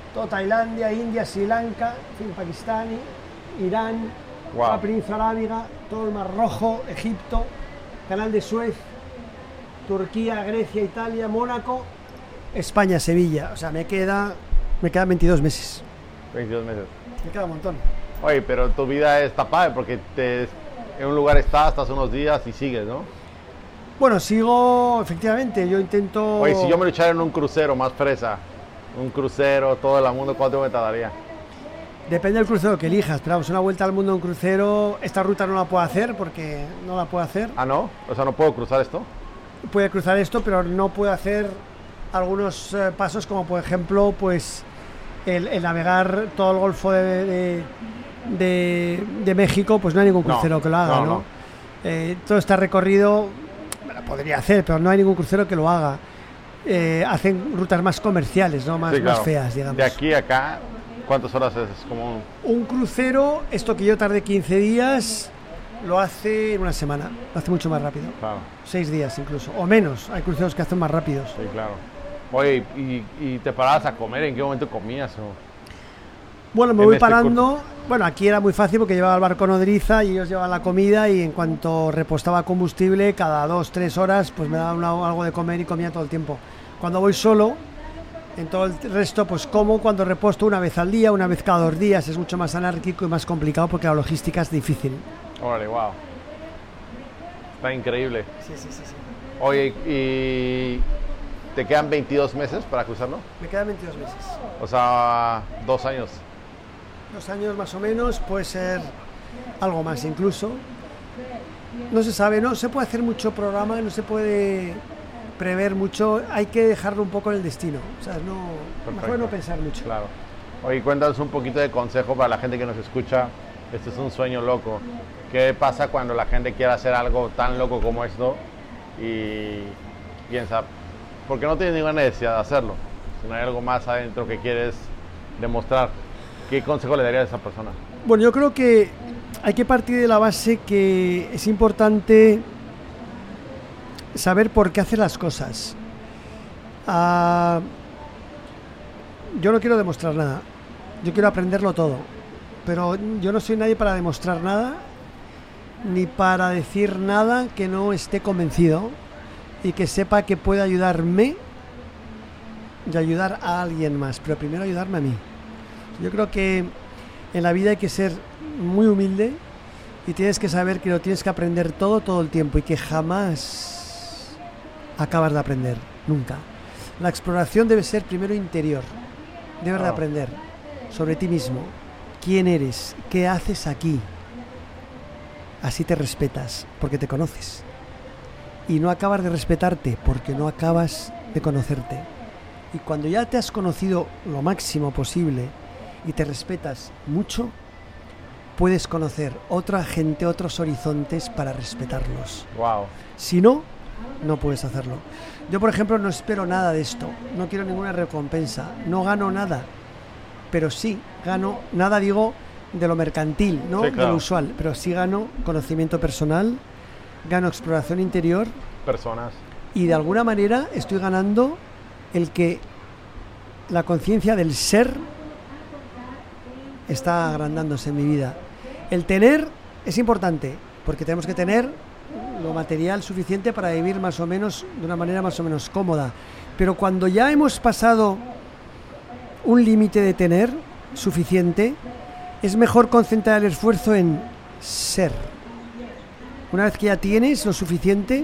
todo Tailandia, India, Sri Lanka, en fin, Pakistán, Irán, Wow. la península arábiga, todo el Mar Rojo, Egipto, Canal de Suez, Turquía, Grecia, Italia, Mónaco, España, Sevilla. O sea, me quedan 22 meses. 22 meses. Me queda un montón. Oye, pero tu vida está padre porque en un lugar estás unos días y sigues, ¿no? Bueno, sigo, efectivamente, yo intento... Oye, si yo me lo echara en un crucero más fresa, un crucero, todo el mundo, ¿cuánto me tardaría? Depende del crucero que elijas, pero vamos, una vuelta al mundo en crucero, esta ruta no la puedo hacer porque no la puedo hacer. Ah, ¿no? O sea, ¿no puedo cruzar esto? Puede cruzar esto, pero no puedo hacer algunos pasos como por ejemplo, pues el navegar todo el Golfo de México, pues no hay ningún crucero que lo haga, ¿no? Todo este recorrido lo podría hacer, pero no hay ningún crucero que lo haga. Hacen rutas más comerciales, ¿no? Más, Sí, claro. más feas, digamos. De aquí a acá, ¿cuántas horas es? Como Un crucero, esto que yo tardé 15 días, lo hace en una semana, lo hace mucho más rápido. Claro, 6 días incluso, o menos, hay cruceros que hacen más rápidos. sí, claro. Oye, ¿y te parabas a comer? ¿En qué momento comías? Bueno, me En voy este parando. Bueno, aquí era muy fácil porque llevaba el barco nodriza y ellos llevaban la comida y en cuanto repostaba combustible, cada 2-3 horas, pues me daban algo de comer y comía todo el tiempo. Cuando voy solo, en todo el resto, pues como cuando reposto una vez al día, una vez cada 2 días. Es mucho más anárquico y más complicado porque la logística es difícil. Órale, wow. Está increíble. Sí, sí, sí, sí. Oye, ¿y te quedan 22 meses para cruzarlo? Me quedan 22 meses. O sea, 2 años. 2 años más o menos, puede ser algo más incluso. No se sabe, no se puede hacer mucho programa, no se puede prever mucho, hay que dejarlo un poco en el destino. O sea, mejor no pensar mucho. Claro. Oye, cuéntanos un poquito de consejo para la gente que nos escucha. Este es un sueño loco. ¿Qué pasa cuando la gente quiere hacer algo tan loco como esto y piensa, porque no tiene ninguna necesidad de hacerlo, sino hay algo más adentro que quieres demostrar? ¿Qué consejo le darías a esa persona? Bueno, yo creo que hay que partir de la base que es importante saber por qué hacer las cosas. Yo no quiero demostrar nada, yo quiero aprenderlo todo, pero yo no soy nadie para demostrar nada, ni para decir nada que no esté convencido y que sepa que puede ayudarme y ayudar a alguien más, pero primero ayudarme a mí. Yo creo que en la vida hay que ser muy humilde y tienes que saber que lo tienes que aprender todo el tiempo y que jamás acabas de aprender, nunca. La exploración debe ser primero interior, debes de aprender sobre ti mismo, quién eres, qué haces aquí. Así te respetas, porque te conoces. Y no acabas de respetarte, porque no acabas de conocerte. Y cuando ya te has conocido lo máximo posible y te respetas mucho, puedes conocer otra gente, otros horizontes para respetarlos. Wow. Si no, no puedes hacerlo. Yo, por ejemplo, no espero nada de esto. No quiero ninguna recompensa. No gano nada. Pero sí gano, nada digo de lo mercantil, ¿no? Sí, claro. De lo usual. Pero sí gano conocimiento personal, gano exploración interior. Personas. Y de alguna manera estoy ganando el que la conciencia del ser está agrandándose en mi vida. El tener es importante, porque tenemos que tener lo material suficiente para vivir más o menos de una manera más o menos cómoda. Pero cuando ya hemos pasado un límite de tener suficiente, es mejor concentrar el esfuerzo en ser. Una vez que ya tienes lo suficiente,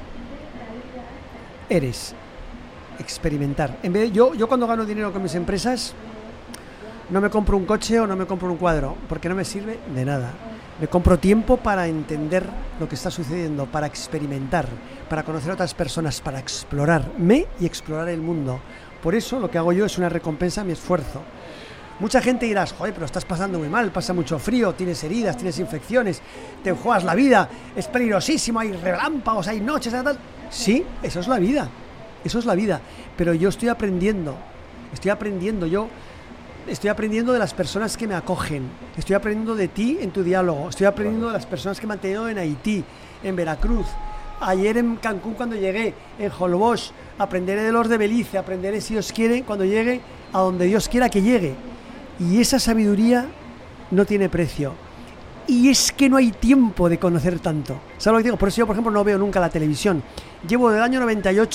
eres. Experimentar. En vez de, yo cuando gano dinero con mis empresas, no me compro un coche o no me compro un cuadro, porque no me sirve de nada. Me compro tiempo para entender lo que está sucediendo, para experimentar, para conocer a otras personas, para explorarme y explorar el mundo. Por eso lo que hago yo es una recompensa a mi esfuerzo. Mucha gente dirás, joder, pero estás pasando muy mal, pasa mucho frío, tienes heridas, tienes infecciones, te juegas la vida, es peligrosísimo, hay relámpagos, hay noches, tal. Sí, eso es la vida. Eso es la vida, pero yo estoy aprendiendo de las personas que me acogen, estoy aprendiendo de ti en tu diálogo, estoy aprendiendo de las personas que me han tenido en Haití, en Veracruz, ayer en Cancún cuando llegué, en Holbox, aprenderé de los de Belice, aprenderé, si Dios quiere, cuando llegue a donde Dios quiera que llegue. Y esa sabiduría no tiene precio. Y es que no hay tiempo de conocer tanto. ¿Sabes lo que digo? Por eso yo, por ejemplo, no veo nunca la televisión. Llevo del año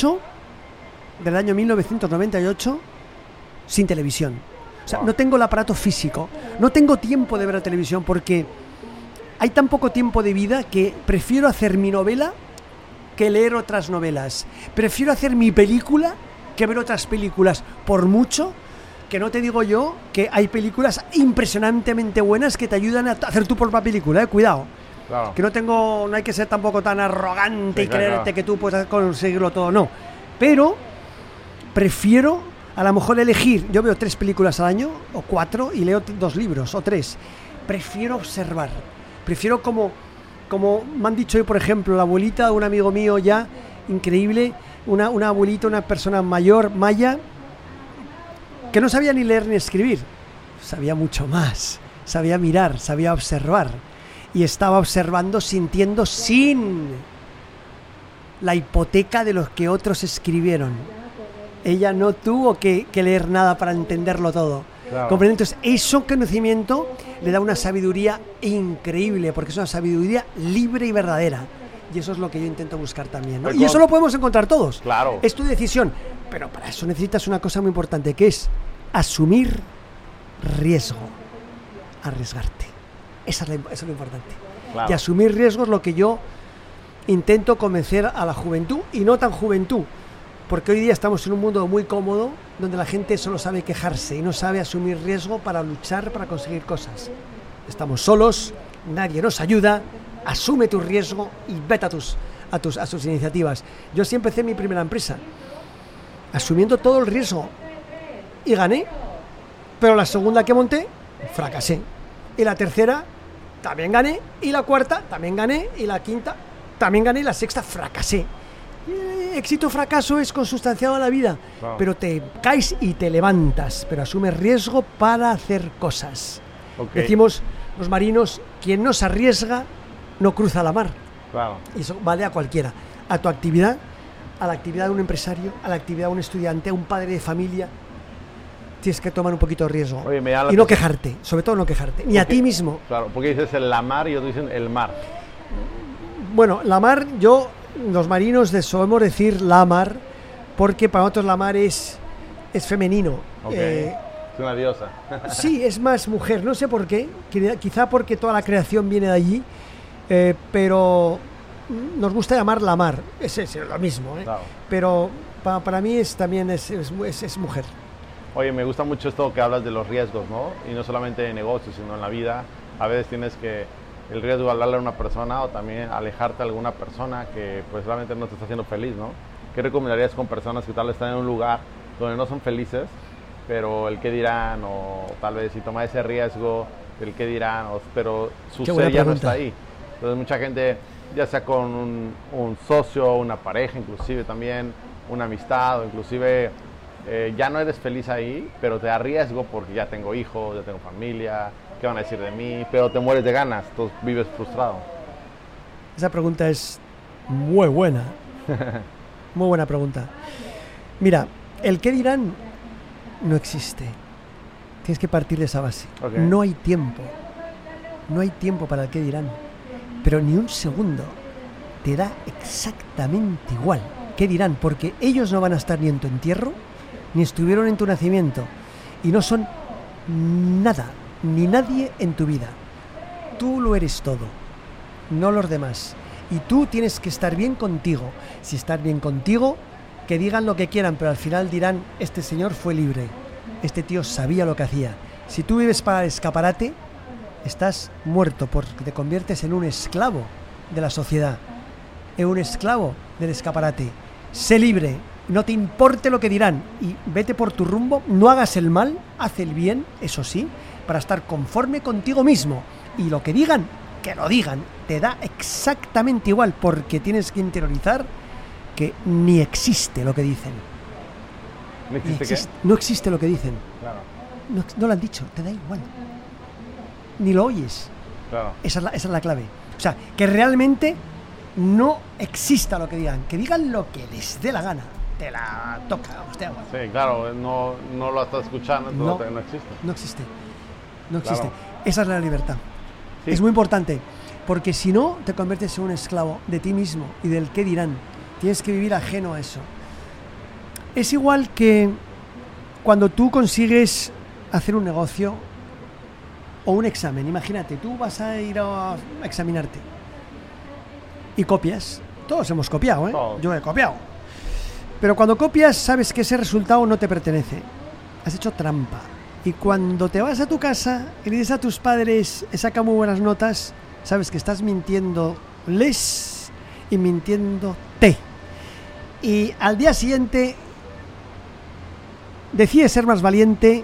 1998, sin televisión. O sea, no tengo el aparato físico. No tengo tiempo de ver la televisión porque hay tan poco tiempo de vida que prefiero hacer mi novela que leer otras novelas. Prefiero hacer mi película que ver otras películas. Por mucho que no te digo yo que hay películas impresionantemente buenas que te ayudan a hacer tu propia película, cuidado. Claro. Que no hay que ser tampoco tan arrogante y creerte que tú puedes conseguirlo todo, no. Pero prefiero a lo mejor elegir, yo veo 3 películas al año, o 4, y leo 2 libros, o 3. Prefiero observar, prefiero como me han dicho hoy, por ejemplo, la abuelita de un amigo mío ya, increíble, una abuelita, una persona mayor, maya, que no sabía ni leer ni escribir, sabía mucho más, sabía mirar, sabía observar, y estaba observando, sintiendo sin la hipoteca de los que otros escribieron. Ella no tuvo que leer nada para entenderlo todo. Claro. ¿Comprende? Entonces, ese conocimiento le da una sabiduría increíble, porque es una sabiduría libre y verdadera. Y eso es lo que yo intento buscar también, ¿no? Y eso lo podemos encontrar todos. Claro. Es tu decisión. Pero para eso necesitas una cosa muy importante, que es asumir riesgo. Arriesgarte. Eso es lo importante. Claro. Y asumir riesgo es lo que yo intento convencer a la juventud, y no tan juventud. Porque hoy día estamos en un mundo muy cómodo, donde la gente solo sabe quejarse y no sabe asumir riesgo para luchar, para conseguir cosas. Estamos solos, nadie nos ayuda, asume tu riesgo y vete a tus iniciativas. Yo sí empecé mi primera empresa, asumiendo todo el riesgo, y gané. Pero la segunda que monté, fracasé. Y la tercera, también gané. Y la cuarta, también gané. Y la quinta, también gané. Y la sexta, fracasé. Éxito, fracaso es consustanciado a la vida, wow. Pero te caes y te levantas, pero asumes riesgo para hacer cosas. Okay. Decimos los marinos, quien no se arriesga no cruza la mar. Wow. Y eso vale a cualquiera, a tu actividad, a la actividad de un empresario, a la actividad de un estudiante, a un padre de familia. Tienes que tomar un poquito de riesgo. Oye, y no quejarte, sobre todo no quejarte, ni a ti mismo. Claro, porque dices la mar y otros dicen el mar. Bueno, la mar, los marinos solemos decir la mar, porque para nosotros la mar es femenino. Okay. Es una diosa. Sí, es más mujer, no sé por qué, quizá porque toda la creación viene de allí, pero nos gusta llamar la mar, es lo mismo, claro. Pero para mí también es mujer. Oye, me gusta mucho esto que hablas de los riesgos, ¿no? Y no solamente de negocios, sino en la vida. A veces tienes el riesgo de hablarle a una persona, o también alejarte de alguna persona que pues realmente no te está haciendo feliz, ¿no? ¿Qué recomendarías con personas que tal vez están en un lugar donde no son felices, pero el qué dirán, o tal vez si toma ese riesgo, el qué dirán, pero su ser ya no está ahí? Entonces mucha gente, ya sea con un socio, una pareja, inclusive también una amistad, o inclusive ya no eres feliz ahí, pero te da riesgo porque ya tengo hijos, ya tengo familia, ¿qué van a decir de mí? Pero te mueres de ganas, entonces vives frustrado. Esa pregunta es muy buena. Muy buena pregunta. Mira, el qué dirán no existe. Tienes que partir de esa base. Okay. No hay tiempo. No hay tiempo para el qué dirán. Pero ni un segundo. Te da exactamente igual qué dirán, porque ellos no van a estar ni en tu entierro, ni estuvieron en tu nacimiento. Y no son nada, ni nadie en tu vida. Tú lo eres todo, no los demás. Y tú tienes que estar bien contigo. Si estás bien contigo, que digan lo que quieran, pero al final dirán, este señor fue libre, este tío sabía lo que hacía. Si tú vives para el escaparate, estás muerto, porque te conviertes en un esclavo de la sociedad, en un esclavo del escaparate. Sé libre, no te importe lo que dirán, y vete por tu rumbo. No hagas el mal, haz el bien, eso sí, para estar conforme contigo mismo. Y lo que digan, que lo digan, te da exactamente igual, porque tienes que interiorizar que ni existe lo que dicen. ¿No existe qué? No existe lo que dicen. Claro. No lo han dicho, te da igual. Ni lo oyes. Claro. Esa es la clave. O sea, que realmente no exista lo que digan lo que les dé la gana. te la toca, hostia. Sí, claro, no lo estás escuchando, no existe. No existe. No existe. Claro. Esa es la libertad. Sí. Es muy importante, porque si no, te conviertes en un esclavo de ti mismo y del qué dirán. Tienes que vivir ajeno a eso. Es igual que cuando tú consigues hacer un negocio o un examen. Imagínate, tú vas a ir a examinarte y copias. Todos hemos copiado, ¿eh? Todos. Yo he copiado. Pero cuando copias, sabes que ese resultado no te pertenece. Has hecho trampa. Y cuando te vas a tu casa y le dices a tus padres, saca muy buenas notas, sabes que estás mintiéndoles y mintiéndote. Y al día siguiente decides ser más valiente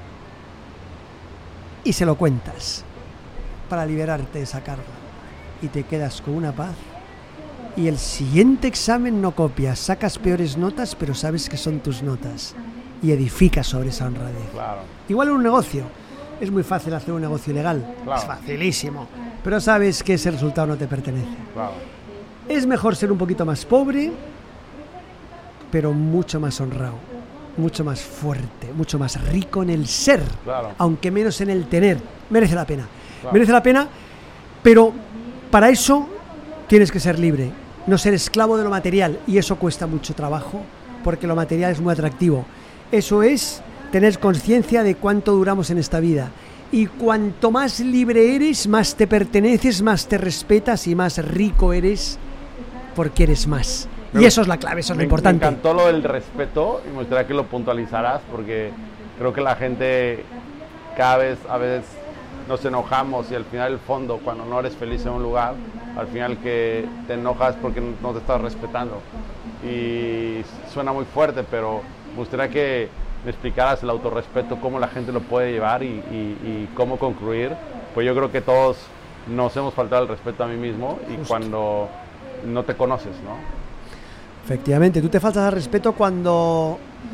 y se lo cuentas para liberarte de esa carga. Y te quedas con una paz. Y el siguiente examen no copias, sacas peores notas, pero sabes que son tus notas. Y edificas sobre esa honradez. Claro. Igual en un negocio. Es muy fácil hacer un negocio legal. Claro. Es facilísimo. Pero sabes que ese resultado no te pertenece. Claro. Es mejor ser un poquito más pobre, pero mucho más honrado, mucho más fuerte, mucho más rico en el ser, Claro. aunque menos en el tener. Merece la pena. Claro. Merece la pena, pero para eso tienes que ser libre, no ser esclavo de lo material, y eso cuesta mucho trabajo, porque lo material es muy atractivo. Eso es tener conciencia de cuánto duramos en esta vida. Y cuanto más libre eres, más te perteneces, más te respetas y más rico eres porque eres más. Y eso es la clave, eso es lo importante. Me encantó lo del respeto y me gustaría que lo puntualizaras, porque creo que la gente a veces nos enojamos y al final el fondo, cuando no eres feliz en un lugar, al final que te enojas porque no te estás respetando. Y suena muy fuerte, pero me gustaría que me explicaras el autorrespeto, cómo la gente lo puede llevar y cómo concluir. Pues yo creo que todos nos hemos faltado el respeto a mí mismo y Justo. cuando no te conoces, ¿no? Efectivamente, tú te faltas al respeto cuando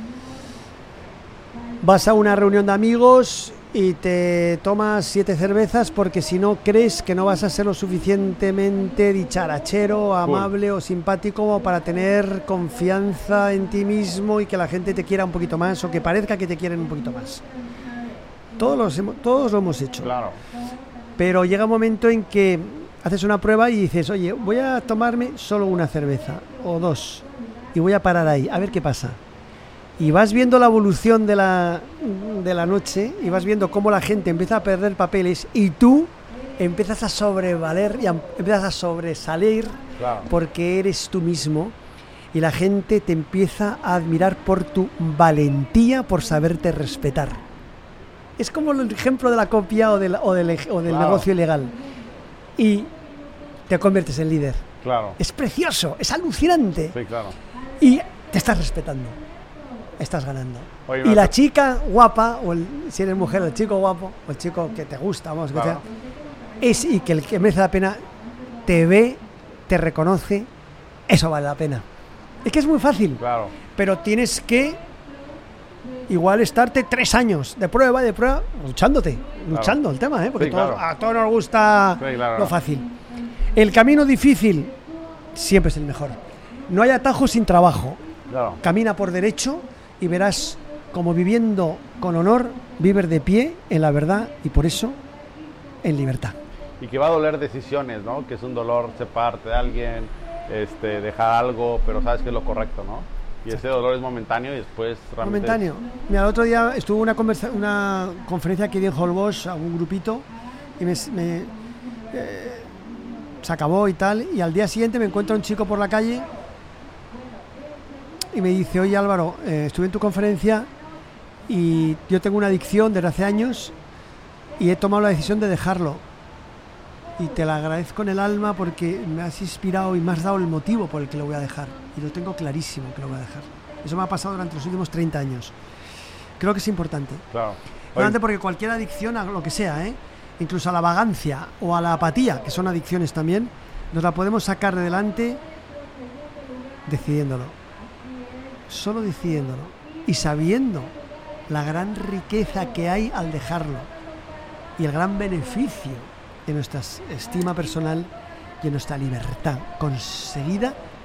vas a una reunión de amigos y te tomas 7 cervezas porque si no crees que no vas a ser lo suficientemente dicharachero, amable o simpático como para tener confianza en ti mismo y que la gente te quiera un poquito más o que parezca que te quieren un poquito más. Todos lo hemos hecho. Claro. Pero llega un momento en que haces una prueba y dices, oye, voy a tomarme solo una cerveza o 2 y voy a parar ahí, a ver qué pasa. Y vas viendo la evolución de la noche y vas viendo cómo la gente empieza a perder papeles y tú empiezas a sobrevaler y empiezas a sobresalir, Claro. porque eres tú mismo y la gente te empieza a admirar por tu valentía, por saberte respetar. Es como el ejemplo de la copia o del Claro. negocio ilegal. Y te conviertes en líder. Claro. Es precioso, es alucinante. Sí, claro. Y te estás respetando. Estás ganando. Oye, Y la chica guapa, si eres mujer, el chico guapo, o el chico que te gusta, vamos, que Claro. sea, y que el que merece la pena te ve, te reconoce, eso vale la pena. Es que es muy fácil, Claro. pero tienes que igual estarte 3 años de prueba, luchando el tema, porque Sí, claro. a todos nos gusta Sí, claro. lo fácil. El camino difícil siempre es el mejor. No hay atajos sin trabajo. Claro. Camina por derecho y verás como viviendo con honor, vives de pie en la verdad y por eso en libertad. Y que va a doler decisiones, ¿no? Que es un dolor separarte de alguien, dejar algo, pero sabes que es lo correcto, ¿no? Y ese dolor es momentáneo y después realmente... Momentáneo. Mira, el otro día estuvo una conferencia que di en Holbox a un grupito y se acabó y tal, y al día siguiente me encuentro un chico por la calle y me dice, oye Álvaro, estuve en tu conferencia y yo tengo una adicción desde hace años y he tomado la decisión de dejarlo y te la agradezco en el alma porque me has inspirado y me has dado el motivo por el que lo voy a dejar y lo tengo clarísimo que lo voy a dejar. Eso me ha pasado durante los últimos 30 años. Creo que es importante. Claro. Importante porque cualquier adicción a lo que sea, incluso a la vagancia o a la apatía, que son adicciones también, nos la podemos sacar de delante decidiéndolo. Solo decidiéndolo y sabiendo la gran riqueza que hay al dejarlo y el gran beneficio de nuestra estima personal y de nuestra libertad conseguida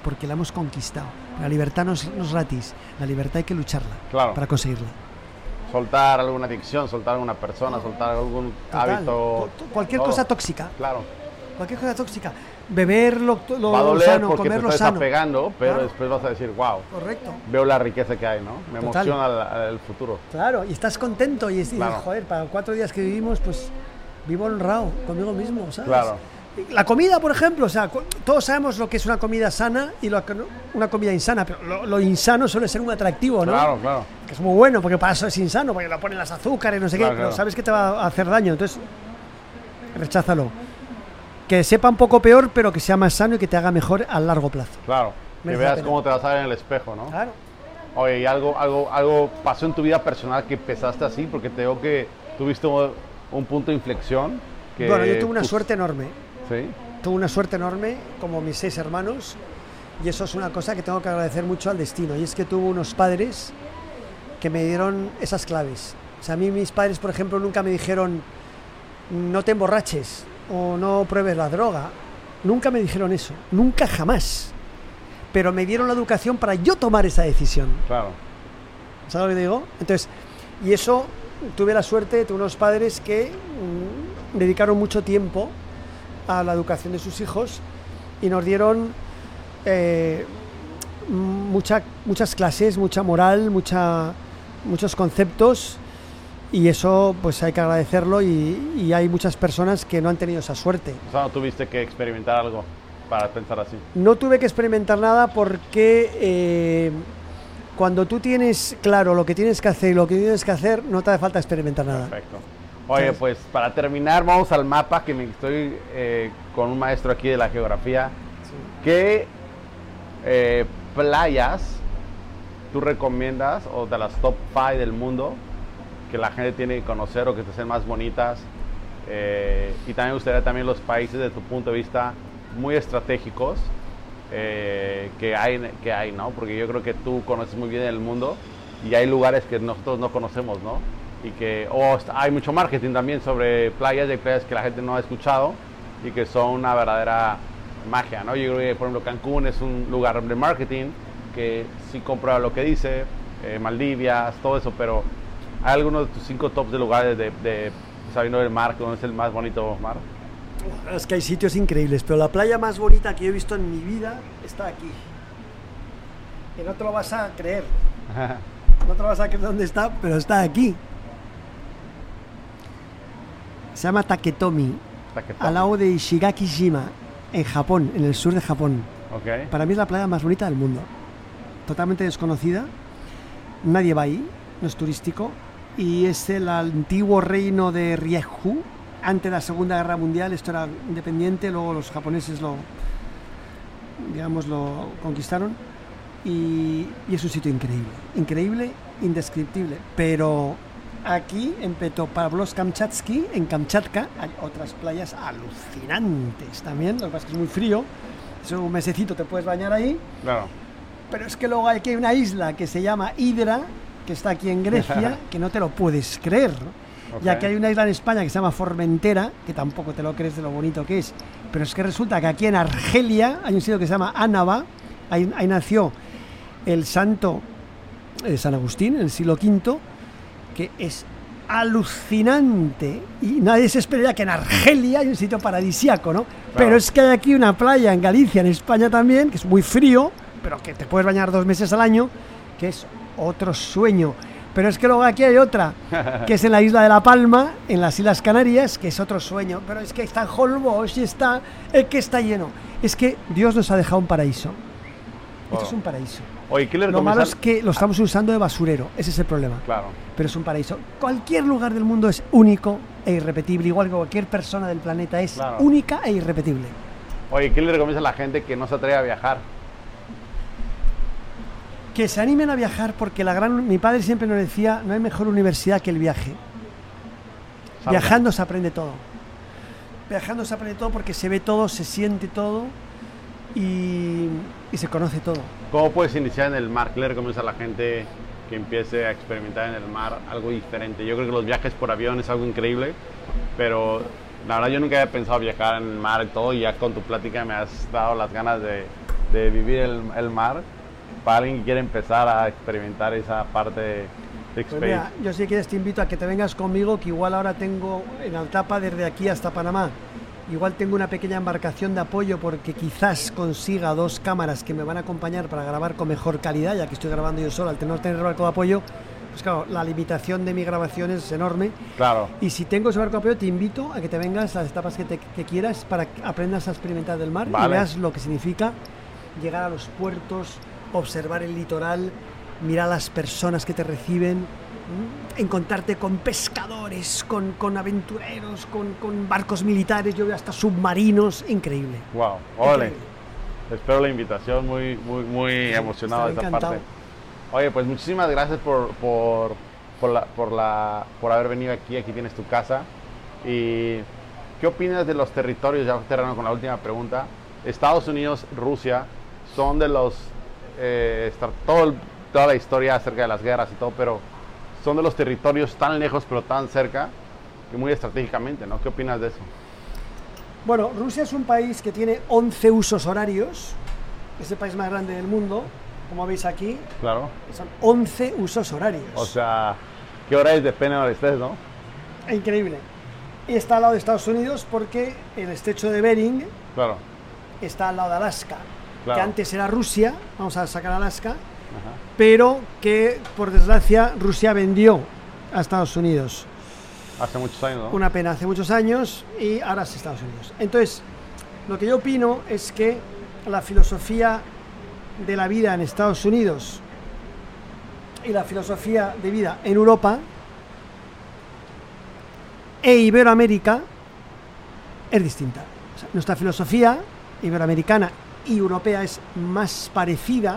porque la hemos conquistado. La libertad no es gratis, la libertad hay que lucharla para conseguirla. Soltar alguna adicción, soltar alguna persona, soltar algún hábito. Cualquier cosa tóxica. Claro. Cualquier cosa tóxica. Beber lo va a doler sano, porque comer te lo estás sano. apegando, pero después vas a decir, wow. Correcto. Veo la riqueza que hay, ¿no? Me emociona el futuro. Claro, y estás contento y dices, joder, para 4 días que vivimos, pues vivo honrado conmigo mismo, ¿sabes? Claro. La comida, por ejemplo, o sea, todos sabemos lo que es una comida sana y una comida insana, pero lo insano suele ser un atractivo, ¿no? Claro, claro. Que es muy bueno, porque para eso es insano, porque le ponen las azúcares, no sé qué, pero sabes que te va a hacer daño, entonces recházalo. Que sepa un poco peor, pero que sea más sano y que te haga mejor a largo plazo. Claro, que veas cómo te vas a ver en el espejo, ¿no? Claro. Oye, ¿y algo pasó en tu vida personal que empezaste así? Porque te veo que tuviste un punto de inflexión. Bueno, yo tuve una suerte enorme. ¿Sí? Tuve una suerte enorme, como mis 6 hermanos, y eso es una cosa que tengo que agradecer mucho al destino, y es que tuve unos padres que me dieron esas claves. O sea, a mí mis padres, por ejemplo, nunca me dijeron no te emborraches o no pruebes la droga. Nunca me dijeron eso, nunca jamás. Pero me dieron la educación para yo tomar esa decisión. Claro. ¿Sabes lo que digo? Entonces, y eso, tuve la suerte, tuve unos padres que dedicaron mucho tiempo a la educación de sus hijos y nos dieron muchas clases, mucha moral, muchos conceptos, y eso pues hay que agradecerlo, y hay muchas personas que no han tenido esa suerte. O sea, no tuviste que experimentar algo para pensar así. No tuve que experimentar nada porque cuando tú tienes claro lo que tienes que hacer y lo que tienes que hacer, no te hace falta experimentar nada. Perfecto. Oye, pues para terminar, vamos al mapa, que me estoy con un maestro aquí de la geografía. Sí. ¿Qué playas tú recomiendas, o de las top 5 del mundo, que la gente tiene que conocer o que te sean más bonitas? Y también me gustaría también los países, de tu punto de vista, muy estratégicos que hay, ¿no? Porque yo creo que tú conoces muy bien el mundo y hay lugares que nosotros no conocemos, ¿no? Y que hay mucho marketing también sobre playas, y hay playas que la gente no ha escuchado y que son una verdadera magia, ¿no? Yo creo que, por ejemplo, Cancún es un lugar de marketing que sí comprueba lo que dice, Maldivas, todo eso, pero ¿hay algunos de tus 5 tops de lugares sabiendo del mar, donde es el más bonito mar? Es que hay sitios increíbles, pero la playa más bonita que yo he visto en mi vida está aquí. Que no te lo vas a creer. No te lo vas a creer dónde está, pero está aquí. Se llama Taketomi, al lado de Ishigaki-jima, en Japón, en el sur de Japón. Okay. Para mí es la playa más bonita del mundo. Totalmente desconocida, nadie va ahí, no es turístico, y es el antiguo reino de Ryukyu. Antes de la Segunda Guerra Mundial esto era independiente, luego los japoneses lo conquistaron, y es un sitio increíble, indescriptible. Pero aquí en Petropavlovsk-Kamchatsky, en Kamchatka, hay otras playas alucinantes también. Lo que pasa es que es muy frío, es un mesecito te puedes bañar ahí. Claro. Pero es que luego hay una isla que se llama Hydra, que está aquí en Grecia, que no te lo puedes creer. Okay. Ya que hay una isla en España que se llama Formentera, que tampoco te lo crees de lo bonito que es. Pero es que resulta que aquí en Argelia hay un sitio que se llama Ánaba, ahí nació el santo San Agustín en el siglo V, que es alucinante, y nadie se esperaría que en Argelia hay un sitio paradisíaco, ¿no? Claro. Pero es que hay aquí una playa en Galicia, en España también, que es muy frío, pero que te puedes bañar 2 meses al año, que es otro sueño. Pero es que luego aquí hay otra, que es en la isla de La Palma, en las Islas Canarias, que es otro sueño. Pero es que está en Holbox y que está lleno. Es que Dios nos ha dejado un paraíso. Wow. Esto es un paraíso. Oye, ¿qué le lo malo es que lo estamos usando de basurero, ese es el problema. Claro. Pero es un paraíso. Cualquier lugar del mundo es único e irrepetible, igual que cualquier persona del planeta es única e irrepetible. Oye, ¿qué le recomiendas a la gente que no se atreve a viajar? Que se animen a viajar, porque mi padre siempre nos decía, no hay mejor universidad que el viaje. Viajando se aprende todo. Viajando se aprende todo porque se ve todo, se siente todo y se conoce todo. ¿Cómo puedes iniciar en el mar? ¿Qué le recomiendas a la gente que empiece a experimentar en el mar algo diferente? Yo creo que los viajes por avión es algo increíble, pero la verdad yo nunca había pensado viajar en el mar y todo, y ya con tu plática me has dado las ganas de de vivir el mar para alguien que quiere empezar a experimentar esa parte de Pues mira, yo si quieres te invito a que te vengas conmigo, que igual ahora tengo en Altapa desde aquí hasta Panamá. Igual tengo una pequeña embarcación de apoyo porque quizás consiga 2 cámaras que me van a acompañar para grabar con mejor calidad, ya que estoy grabando yo solo, al tener barco de apoyo, pues claro, la limitación de mi grabación es enorme. Claro. Y si tengo ese barco de apoyo, te invito a que te vengas a las etapas que quieras para que aprendas a experimentar del mar y veas lo que significa llegar a los puertos, observar el litoral, mirar a las personas que te reciben, encontrarte con pescadores, con aventureros, con barcos militares, yo veo hasta submarinos, increíble. Wow, ole. Espero la invitación, muy emocionado de esta encantado. parte. Oye, pues muchísimas gracias por haber venido aquí tienes tu casa. ¿Y qué opinas de los territorios? Ya terminando con la última pregunta. Estados Unidos, Rusia, son de los, toda la historia acerca de las guerras y todo, pero son de los territorios tan lejos pero tan cerca y muy estratégicamente, ¿no? ¿Qué opinas de eso? Bueno, Rusia es un país que tiene 11 usos horarios, es el país más grande del mundo, como veis aquí. Claro. Son 11 usos horarios. O sea, ¿qué hora es? Depende de donde estés, ¿no? Increíble. Y está al lado de Estados Unidos porque el estrecho de Bering Claro. está al lado de Alaska, Claro. que antes era Rusia, vamos a sacar Alaska, Ajá. pero que por desgracia Rusia vendió a Estados Unidos. Hace muchos años, ¿no? Una pena, hace muchos años, y ahora es Estados Unidos. Entonces, lo que yo opino es que la filosofía de la vida en Estados Unidos y la filosofía de vida en Europa e Iberoamérica es distinta. O sea, nuestra filosofía iberoamericana y europea es más parecida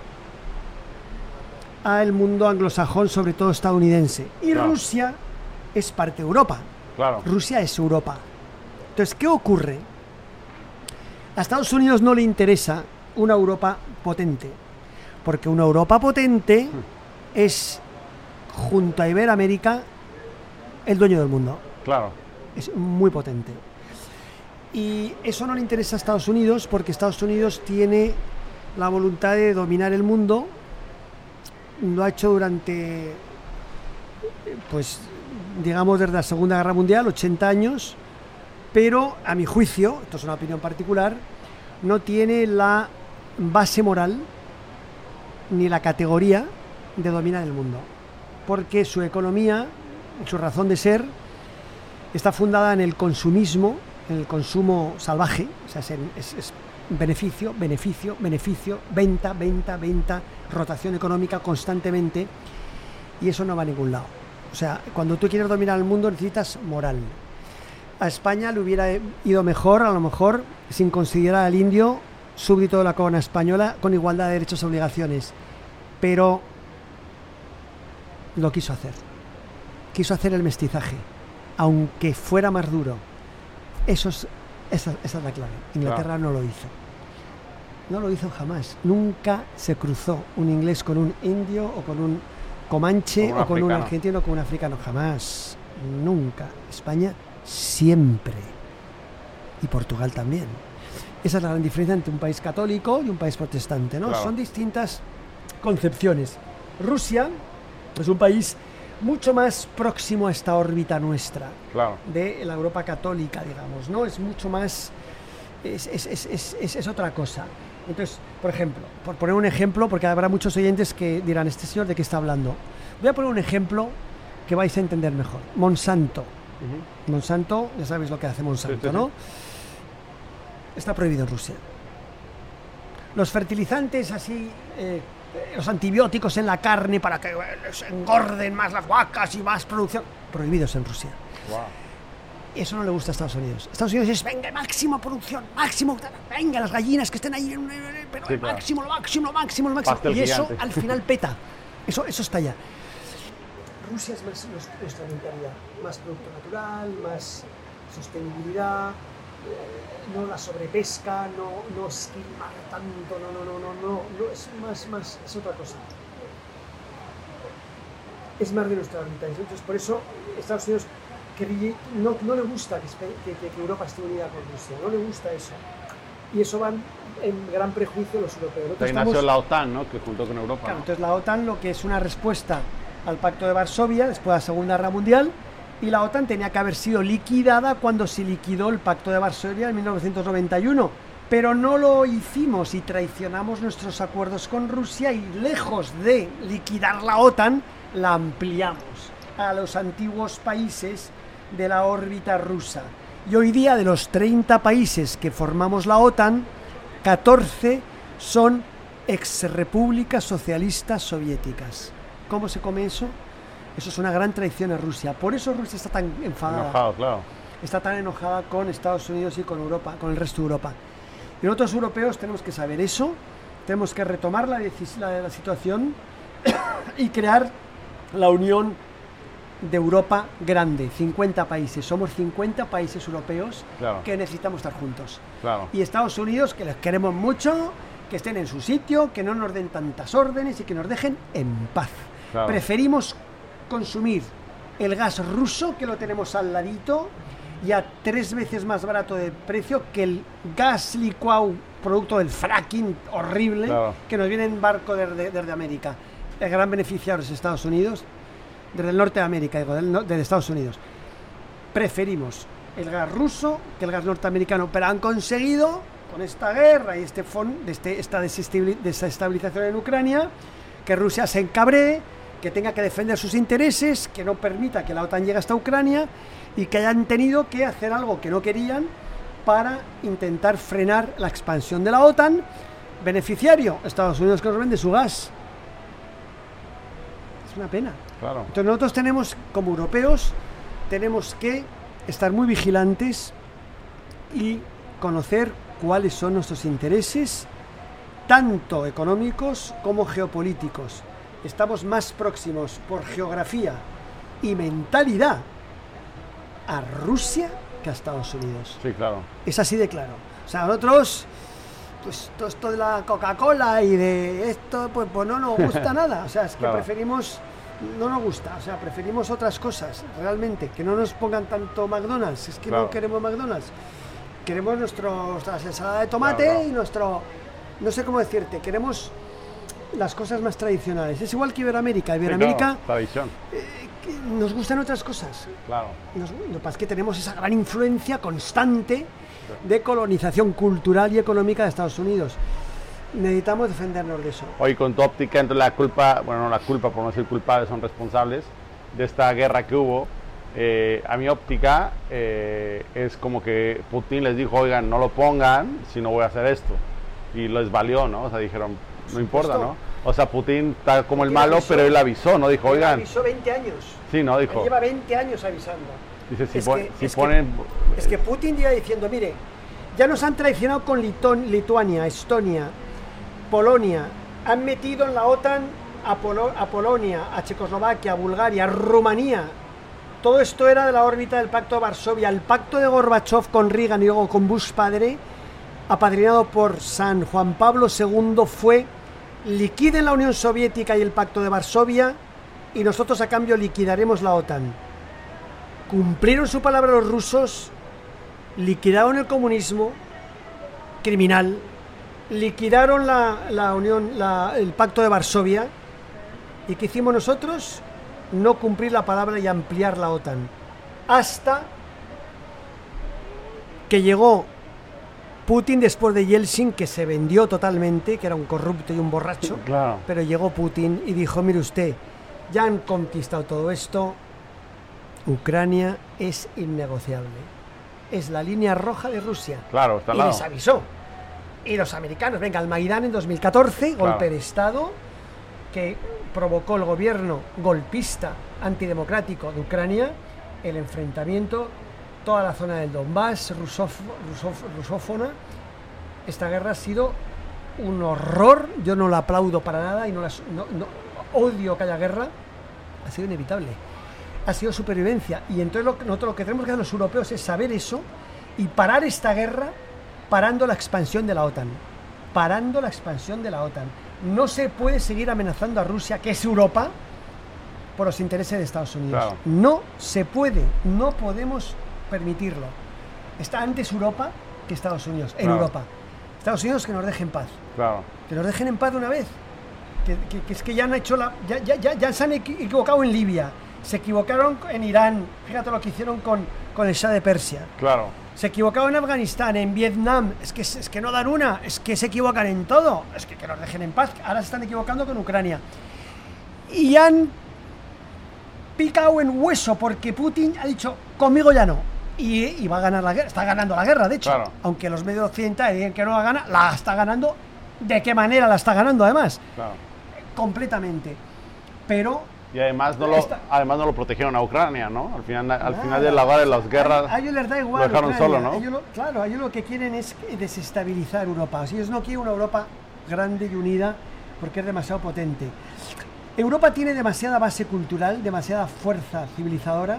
al mundo anglosajón, sobre todo estadounidense. Y Claro. Rusia es parte de Europa. Claro. Rusia es Europa. Entonces, ¿qué ocurre? A Estados Unidos no le interesa una Europa potente, porque una Europa potente es, junto a Iberoamérica, el dueño del mundo. Claro. Es muy potente. Y eso no le interesa a Estados Unidos porque Estados Unidos tiene la voluntad de dominar el mundo. Lo ha hecho durante, pues, digamos, desde la Segunda Guerra Mundial, 80 años, pero a mi juicio, esto es una opinión particular, no tiene la base moral ni la categoría de dominar el mundo, porque su economía, su razón de ser, está fundada en el consumismo, en el consumo salvaje, o sea, es beneficio, beneficio, beneficio, venta, venta, venta, rotación económica constantemente, y eso no va a ningún lado. O sea, cuando tú quieres dominar el mundo necesitas moral. A España le hubiera ido mejor, a lo mejor, sin considerar al indio súbdito de la corona española con igualdad de derechos y obligaciones, pero lo quiso hacer. Quiso hacer el mestizaje, aunque fuera más duro. Esa es la clave. Inglaterra no lo hizo. No lo hizo jamás. Nunca se cruzó un inglés con un indio o con un comanche o con un argentino o con un africano. Jamás. Nunca. España siempre. Y Portugal también. Esa es la gran diferencia entre un país católico y un país protestante, ¿no? Claro. Son distintas concepciones. Rusia es un país mucho más próximo a esta órbita nuestra, Claro. de la Europa católica, digamos, ¿no? Es mucho más, es otra cosa. Entonces, por ejemplo, por poner un ejemplo, porque habrá muchos oyentes que dirán, ¿este señor de qué está hablando? Voy a poner un ejemplo que vais a entender mejor. Monsanto. Monsanto, ya sabéis lo que hace Monsanto, ¿no? Está prohibido en Rusia. Los fertilizantes así, los antibióticos en la carne para que se engorden más las vacas y más producción, prohibidos en Rusia. Wow. Eso no le gusta a Estados Unidos. Estados Unidos es, venga, máxima producción, máximo, venga, las gallinas que estén ahí, pero Sí, claro. máximo, lo máximo, lo máximo, lo máximo. Pastel Y eso gigante. al final peta. Eso está allá. Rusia es más nuestra mentalidad, más producto natural, más sostenibilidad, no la sobrepesca, no esquilmar tanto, no, es más, es otra cosa. Es más de nuestra mentalidad. Entonces, por eso Estados Unidos no le gusta que Europa esté unida con Rusia, no le gusta eso. y eso va en gran prejuicio de los europeos. Ahí nació la OTAN, ¿no? Que junto con Europa. Claro, ¿no? entonces la OTAN, lo que es una respuesta al Pacto de Varsovia después de la Segunda Guerra Mundial, y la OTAN tenía que haber sido liquidada cuando se liquidó el Pacto de Varsovia en 1991, pero no lo hicimos y traicionamos nuestros acuerdos con Rusia, y lejos de liquidar la OTAN, la ampliamos a los antiguos países de la órbita rusa. Y hoy día, de los 30 países que formamos la OTAN, 14 son exrepúblicas socialistas soviéticas. ¿Cómo se come eso? Eso es una gran traición a Rusia. Por eso Rusia está tan enfadada. Enojado, claro. Está tan enojada con Estados Unidos y con Europa, con el resto de Europa. Y nosotros europeos tenemos que saber eso, tenemos que retomar la situación y crear la Unión de Europa grande, 50 países. Somos 50 países europeos, claro, que necesitamos estar juntos. Claro. Y Estados Unidos, que les queremos mucho, que estén en su sitio, que no nos den tantas órdenes y que nos dejen en paz. Claro. Preferimos consumir el gas ruso, que lo tenemos al ladito, y a 3 veces más barato de precio que el gas licuado, producto del fracking horrible, claro, que nos viene en barco desde América. El gran beneficiario es Estados Unidos, desde el norte de América, digo, desde Estados Unidos. Preferimos el gas ruso que el gas norteamericano, pero han conseguido, con esta guerra y esta desestabilización en Ucrania, que Rusia se encabree, que tenga que defender sus intereses, que no permita que la OTAN llegue hasta Ucrania, y que hayan tenido que hacer algo que no querían para intentar frenar la expansión de la OTAN. Beneficiario, Estados Unidos, que nos vende su gas. Es una pena. Claro. Entonces nosotros tenemos, como europeos, tenemos que estar muy vigilantes y conocer cuáles son nuestros intereses, tanto económicos como geopolíticos. Estamos más próximos por geografía y mentalidad a Rusia que a Estados Unidos. Sí, claro. Es así de claro. O sea, nosotros, pues todo esto de la Coca-Cola y de esto, pues no nos gusta nada. O sea, es que claro, preferimos, no nos gusta, o sea, preferimos otras cosas, realmente, que no nos pongan tanto McDonald's. Es que claro, no queremos McDonald's. Queremos nuestra ensalada de tomate, claro, claro, y nuestro, no sé cómo decirte, queremos las cosas más tradicionales. Es igual que Iberoamérica. Iberoamérica, sí, claro, tradición. Nos gustan otras cosas. Claro. Lo que pasa es que tenemos esa gran influencia constante de colonización cultural y económica de Estados Unidos. Necesitamos defendernos de eso. Oye, con tu óptica, entonces la culpa, bueno, no la culpa, por no decir culpables, son responsables de esta guerra que hubo. A mi óptica es como que Putin les dijo, oigan, no lo pongan, si no voy a hacer esto. Y les valió, ¿no? O sea, dijeron, no importa, ¿no? O sea, Putin está como el malo, pero él avisó, ¿no? Dijo, oigan... Él avisó 20 años. Sí, ¿no? Dijo... Él lleva 20 años avisando. Dice, Es que Putin lleva diciendo, mire, ya nos han traicionado con Lituania, Estonia, Polonia, han metido en la OTAN a Polonia, a Checoslovaquia, a Bulgaria, a Rumanía. Todo esto era de la órbita del Pacto de Varsovia. El pacto de Gorbachev con Reagan y luego con Bush padre, apadrinado por San Juan Pablo II, fue: liquiden la Unión Soviética y el Pacto de Varsovia y nosotros a cambio liquidaremos la OTAN. Cumplieron su palabra los rusos, liquidaron el comunismo criminal, liquidaron el Pacto de Varsovia. ¿Y qué hicimos nosotros? No cumplir la palabra y ampliar la OTAN. Hasta que llegó Putin después de Yeltsin, que se vendió totalmente, que era un corrupto y un borracho. Claro. Pero llegó Putin y dijo, mire usted, ya han conquistado todo esto, Ucrania es innegociable. Es la línea roja de Rusia. Claro, está al lado. Y les avisó. Y los americanos, venga, al Maidán en 2014, claro, golpe de Estado, que provocó el gobierno golpista antidemocrático de Ucrania, el enfrentamiento, toda la zona del Donbass, rusófona. Esta guerra ha sido un horror, yo no la aplaudo para nada y odio que haya guerra, ha sido inevitable, ha sido supervivencia. Y entonces nosotros lo que tenemos que hacer los europeos es saber eso y parar esta guerra, parando la expansión de la OTAN. Parando la expansión de la OTAN. No se puede seguir amenazando a Rusia, que es Europa, por los intereses de Estados Unidos. Claro. No se puede, no podemos permitirlo. Está antes Europa que Estados Unidos, en claro, Europa. Estados Unidos que nos deje en paz. Claro. Que nos dejen en paz de una vez. Que es que ya han hecho ya se han equivocado en Libia. Se equivocaron en Irán. Fíjate lo que hicieron con el Shah de Persia. Claro. Se equivocaron en Afganistán, en Vietnam. Es que no dan una. Es que se equivocan en todo. Es que nos dejen en paz. Ahora se están equivocando con Ucrania. Y han picado en hueso porque Putin ha dicho, conmigo ya no. Y va a ganar la guerra. Está ganando la guerra, de hecho. Claro. Aunque los medios occidentales digan que no la gana, la está ganando. ¿De qué manera la está ganando, además? Claro. Completamente. Pero... Y además no lo protegieron a Ucrania, ¿no? Al final de las guerras a ellos les da igual, lo dejaron Ucrania. solo, ¿no? Ellos lo que quieren es desestabilizar Europa. O sea, ellos no quieren una Europa grande y unida porque es demasiado potente. Europa tiene demasiada base cultural, demasiada fuerza civilizadora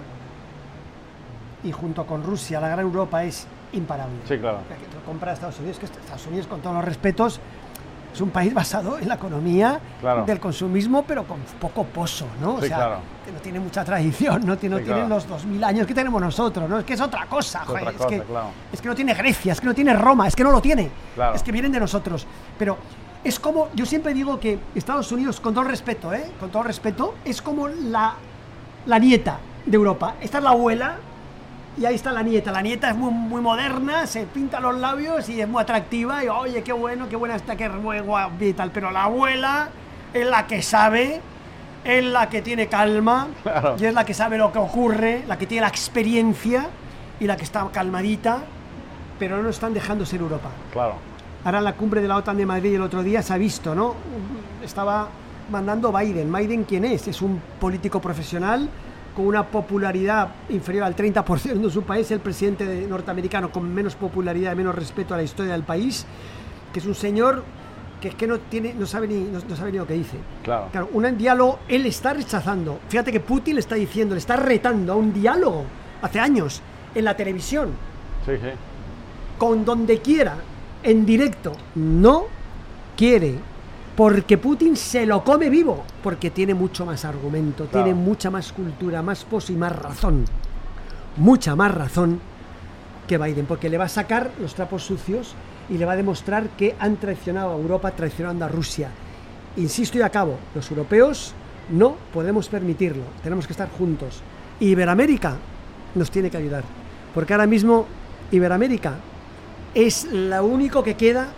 y junto con Rusia, la gran Europa es imparable. Sí, claro. Lo compra Estados Unidos, que Estados Unidos, con todos los respetos, es un país basado en la economía del consumismo, pero con poco pozo, ¿no? O sea, que no tiene mucha tradición, no tiene los 2000 años que tenemos nosotros, ¿no? Es que es otra cosa, joder, es que no tiene Grecia, es que no tiene Roma, es que no lo tiene, es que vienen de nosotros. Pero es como, yo siempre digo que Estados Unidos, con todo respeto, con todo respeto, es como la nieta de Europa. Esta es la abuela. Y ahí está la nieta. La nieta es muy moderna, se pinta los labios y es muy atractiva. Y oye, qué buena está, qué guapa y tal. Pero la abuela es la que sabe, es la que tiene calma, y es la que sabe lo que ocurre, la que tiene la experiencia y la que está calmadita. Pero no nos están dejando ser Europa. Claro. Ahora en la cumbre de la OTAN de Madrid el otro día se ha visto, ¿no? Estaba mandando Biden. ¿Biden quién es? Es un político profesional con una popularidad inferior al 30% en su país, el presidente norteamericano con menos popularidad y menos respeto a la historia del país, que es un señor que es que no sabe ni lo que dice. Claro, un diálogo, él está rechazando. Fíjate que Putin le está diciendo, le está retando a un diálogo hace años en la televisión. Sí. Con donde quiera, en directo. No quiere. Porque Putin se lo come vivo, porque tiene mucho más argumento, tiene mucha más cultura, más pos y más razón. Mucha más razón que Biden, porque le va a sacar los trapos sucios y le va a demostrar que han traicionado a Europa traicionando a Rusia. Insisto y acabo, los europeos no podemos permitirlo, tenemos que estar juntos. Y Iberoamérica nos tiene que ayudar, porque ahora mismo Iberoamérica es lo único que queda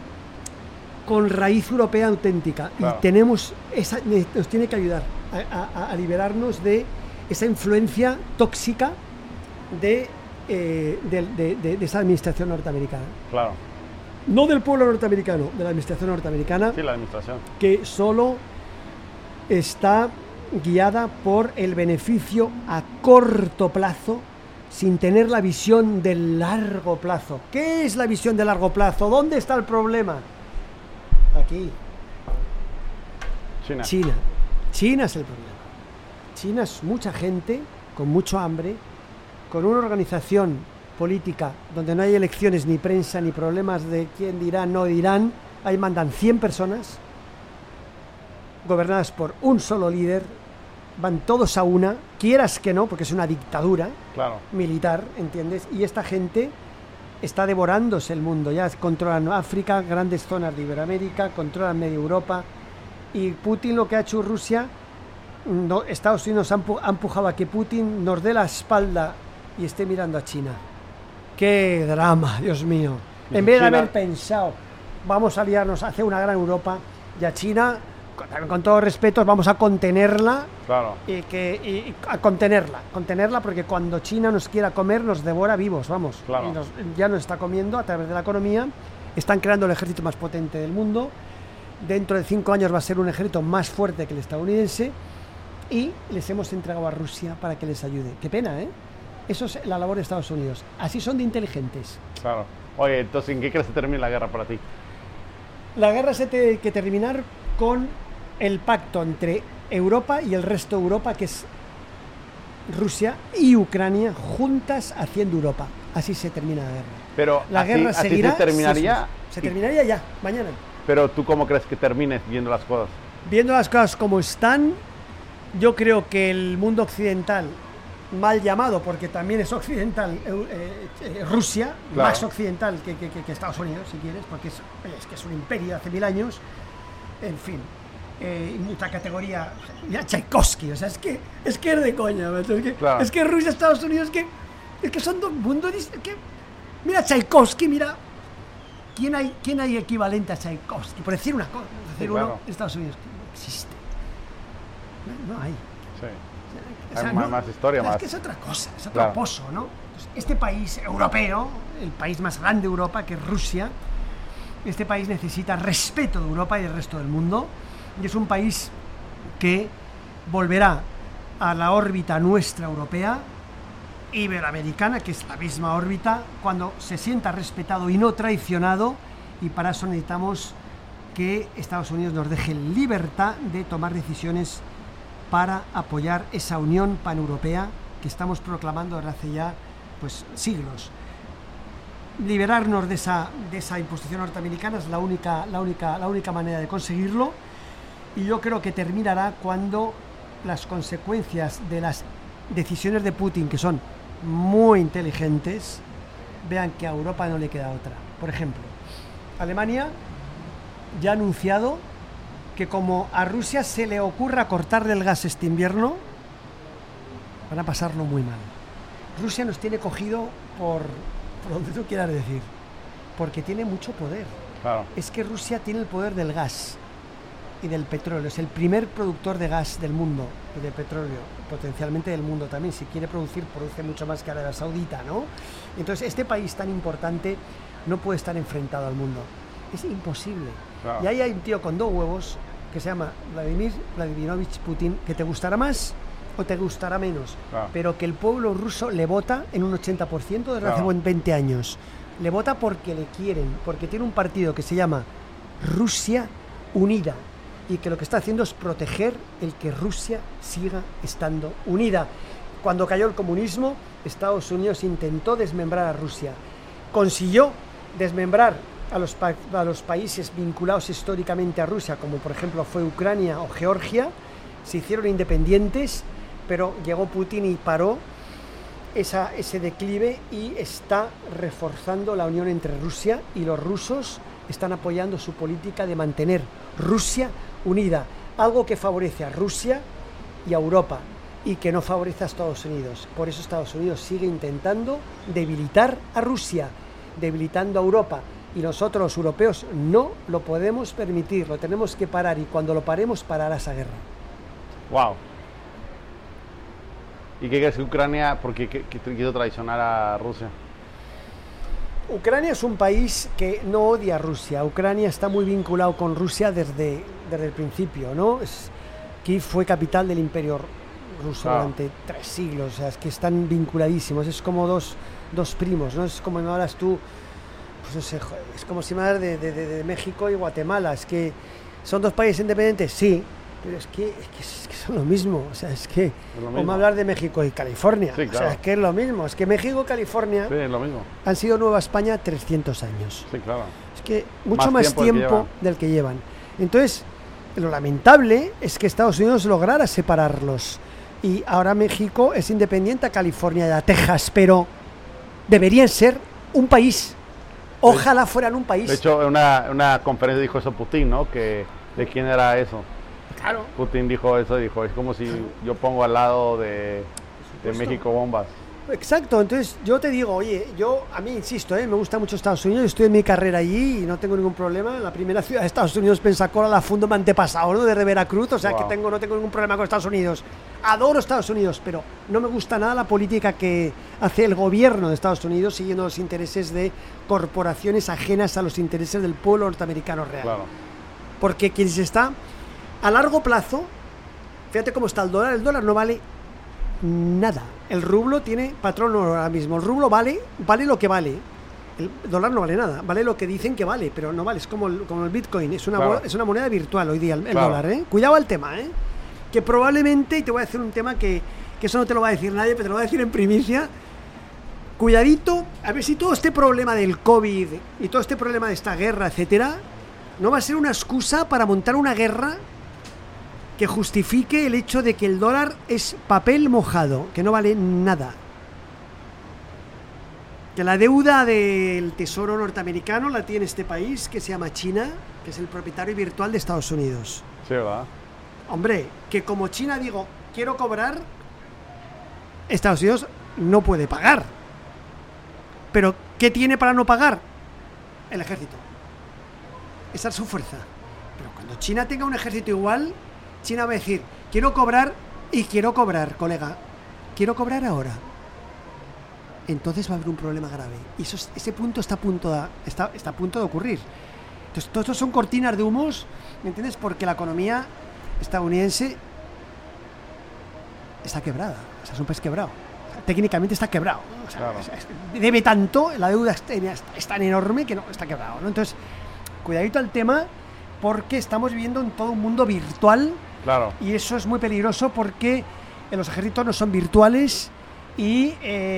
con raíz europea auténtica, y nos tiene que ayudar a liberarnos de esa influencia tóxica de esa administración norteamericana. Claro. No del pueblo norteamericano, de la administración norteamericana. Sí, la administración. Que solo está guiada por el beneficio a corto plazo, sin tener la visión del largo plazo. ¿Qué es la visión de largo plazo? ¿Dónde está el problema? Aquí. China es el problema. China es mucha gente con mucho hambre, con una organización política donde no hay elecciones, ni prensa, ni problemas de quién dirán, no dirán. Ahí mandan 100 personas gobernadas por un solo líder, van todos a una, quieras que no, porque es una dictadura militar, ¿entiendes? Y esta gente está devorándose el mundo, ya controlan África, grandes zonas de Iberoamérica, controlan media Europa, y Putin, lo que ha hecho Rusia, Estados Unidos ha empujado a que Putin nos dé la espalda y esté mirando a China. ¡Qué drama, Dios mío! En vez de haber pensado, vamos a aliarnos hacia una gran Europa, y a China, con todo respeto, vamos a contenerla, y a contenerla, porque cuando China nos quiera comer, nos devora vivos, vamos. Ya nos está comiendo a través de la economía. Están creando el ejército más potente del mundo. Dentro de 5 años va a ser un ejército más fuerte que el estadounidense, y les hemos entregado a Rusia para que les ayude. Qué pena, ¿eh? Eso es la labor de Estados Unidos. Así son de inteligentes. Claro. Oye, entonces, ¿en qué crees que termine la guerra para ti? La guerra se tiene que terminar con el pacto entre Europa y el resto de Europa, que es Rusia y Ucrania, juntas haciendo Europa. Así se termina la guerra. Pero la guerra seguirá. ¿Se terminaría? Se terminaría ya, mañana. Pero ¿tú cómo crees que termines viendo las cosas? Viendo las cosas como están, yo creo que el mundo occidental mal llamado, porque también es occidental, Rusia, claro, más occidental que Estados Unidos, si quieres, porque es que es un imperio de hace 1000 años, en fin, mucha categoría, mira Tchaikovsky, o sea, es que es de coña, claro, es que Rusia, Estados Unidos, es que son dos mundos, mira Tchaikovsky, mira, ¿quién hay equivalente a Tchaikovsky? Por decir una cosa, sí, claro, Estados Unidos, no existe, no hay. Sí. O sea, hay más historia, más. Es que es otra cosa, es otro pozo, ¿no? Pues este país europeo, el país más grande de Europa, que es Rusia, este país necesita respeto de Europa y del resto del mundo, y es un país que volverá a la órbita nuestra europea, iberoamericana, que es la misma órbita, cuando se sienta respetado y no traicionado, y para eso necesitamos que Estados Unidos nos deje libertad de tomar decisiones para apoyar esa unión paneuropea que estamos proclamando desde hace ya pues siglos. Liberarnos de esa imposición norteamericana es la única manera de conseguirlo, y yo creo que terminará cuando las consecuencias de las decisiones de Putin, que son muy inteligentes, vean que a Europa no le queda otra. Por ejemplo, Alemania ya ha anunciado que como a Rusia se le ocurra cortarle el gas este invierno, van a pasarlo muy mal. Rusia nos tiene cogido por donde tú quieras decir, porque tiene mucho poder. Claro. Es que Rusia tiene el poder del gas y del petróleo. Es el primer productor de gas del mundo y de petróleo, potencialmente del mundo también. Si quiere producir, produce mucho más que Arabia Saudita, ¿no? Entonces, este país tan importante no puede estar enfrentado al mundo. Es imposible. Claro. Y ahí hay un tío con 2 huevos que se llama Vladimir Vladimirovich Putin, que te gustará más o te gustará menos, claro, pero que el pueblo ruso le vota en un 80% desde claro, hace 20 años. Le vota porque le quieren, porque tiene un partido que se llama Rusia Unida, y que lo que está haciendo es proteger el que Rusia siga estando unida. Cuando cayó el comunismo, Estados Unidos intentó desmembrar a Rusia. Consiguió desmembrar a los países vinculados históricamente a Rusia, como por ejemplo fue Ucrania o Georgia. Se hicieron independientes, pero llegó Putin y paró ese declive, y está reforzando la unión entre Rusia, y los rusos están apoyando su política de mantener Rusia unida, algo que favorece a Rusia y a Europa y que no favorece a Estados Unidos. Por eso Estados Unidos sigue intentando debilitar a Rusia, debilitando a Europa, y nosotros los europeos no lo podemos permitir, lo tenemos que parar, y cuando lo paremos parará esa guerra. Wow. ¿Y qué crees que Ucrania, por qué quiso traicionar a Rusia? Ucrania es un país que no odia a Rusia. Ucrania está muy vinculado con Rusia desde el principio, ¿no? Kiev fue capital del Imperio Ruso durante 3 siglos, o sea, es que están vinculadísimos, es como dos primos, ¿no? Es como me hablas tú, pues no sé, es como si me hablas de México y Guatemala. Es que son 2 países independientes, sí, pero es que son lo mismo, o sea, es que como hablar de México y California, sí, claro, o sea, es que es lo mismo, es que México y California, sí, es lo mismo, han sido Nueva España 300 años. Sí, claro. Es que mucho más tiempo del que llevan. Entonces, lo lamentable es que Estados Unidos lograra separarlos, y ahora México es independiente a California y a Texas, pero deberían ser un país. Ojalá fueran un país. De hecho, en una conferencia dijo eso Putin, ¿no? Que ¿de quién era eso? Claro. Putin dijo eso, es como si yo pongo al lado de México bombas. Exacto, entonces yo te digo, oye, a mí insisto, me gusta mucho Estados Unidos, estoy en mi carrera allí y no tengo ningún problema. La primera ciudad de Estados Unidos, Pensacola, la fundó mi antepasado, ¿no? Desde Veracruz, o sea, wow, que no tengo ningún problema con Estados Unidos. Adoro Estados Unidos, pero no me gusta nada la política que hace el gobierno de Estados Unidos siguiendo los intereses de corporaciones ajenas a los intereses del pueblo norteamericano real. Claro. Porque quien se está a largo plazo, fíjate cómo está el dólar no vale nada. El rublo tiene patrón ahora mismo. El rublo vale lo que vale. El dólar no vale nada. Vale lo que dicen que vale, pero no vale. Es como el Bitcoin. Es una moneda virtual hoy día el dólar, ¿eh? Cuidado al tema, ¿eh? Que probablemente, y te voy a decir un tema que eso no te lo va a decir nadie, pero te lo voy a decir en primicia. Cuidadito, a ver si todo este problema del COVID y todo este problema de esta guerra, etcétera, no va a ser una excusa para montar una guerra que justifique el hecho de que el dólar es papel mojado, que no vale nada. Que la deuda del tesoro norteamericano la tiene este país que se llama China, que es el propietario virtual de Estados Unidos. Sí, ¿verdad? Hombre, que como China digo, quiero cobrar, Estados Unidos no puede pagar. Pero ¿qué tiene para no pagar? El ejército. Esa es su fuerza. Pero cuando China tenga un ejército igual, China va a decir, quiero cobrar y quiero cobrar, colega. Quiero cobrar ahora. Entonces va a haber un problema grave. Y ese punto está a punto de ocurrir. Entonces, todo esto son cortinas de humos, ¿me entiendes? Porque la economía estadounidense está quebrada. O sea, es un país quebrado. O sea, técnicamente está quebrado. O sea, claro. Debe tanto, la deuda es tan enorme que no está quebrado, ¿no? Entonces, cuidadito al tema, porque estamos viviendo en todo un mundo virtual. Claro. Y eso es muy peligroso porque los ejércitos no son virtuales. Y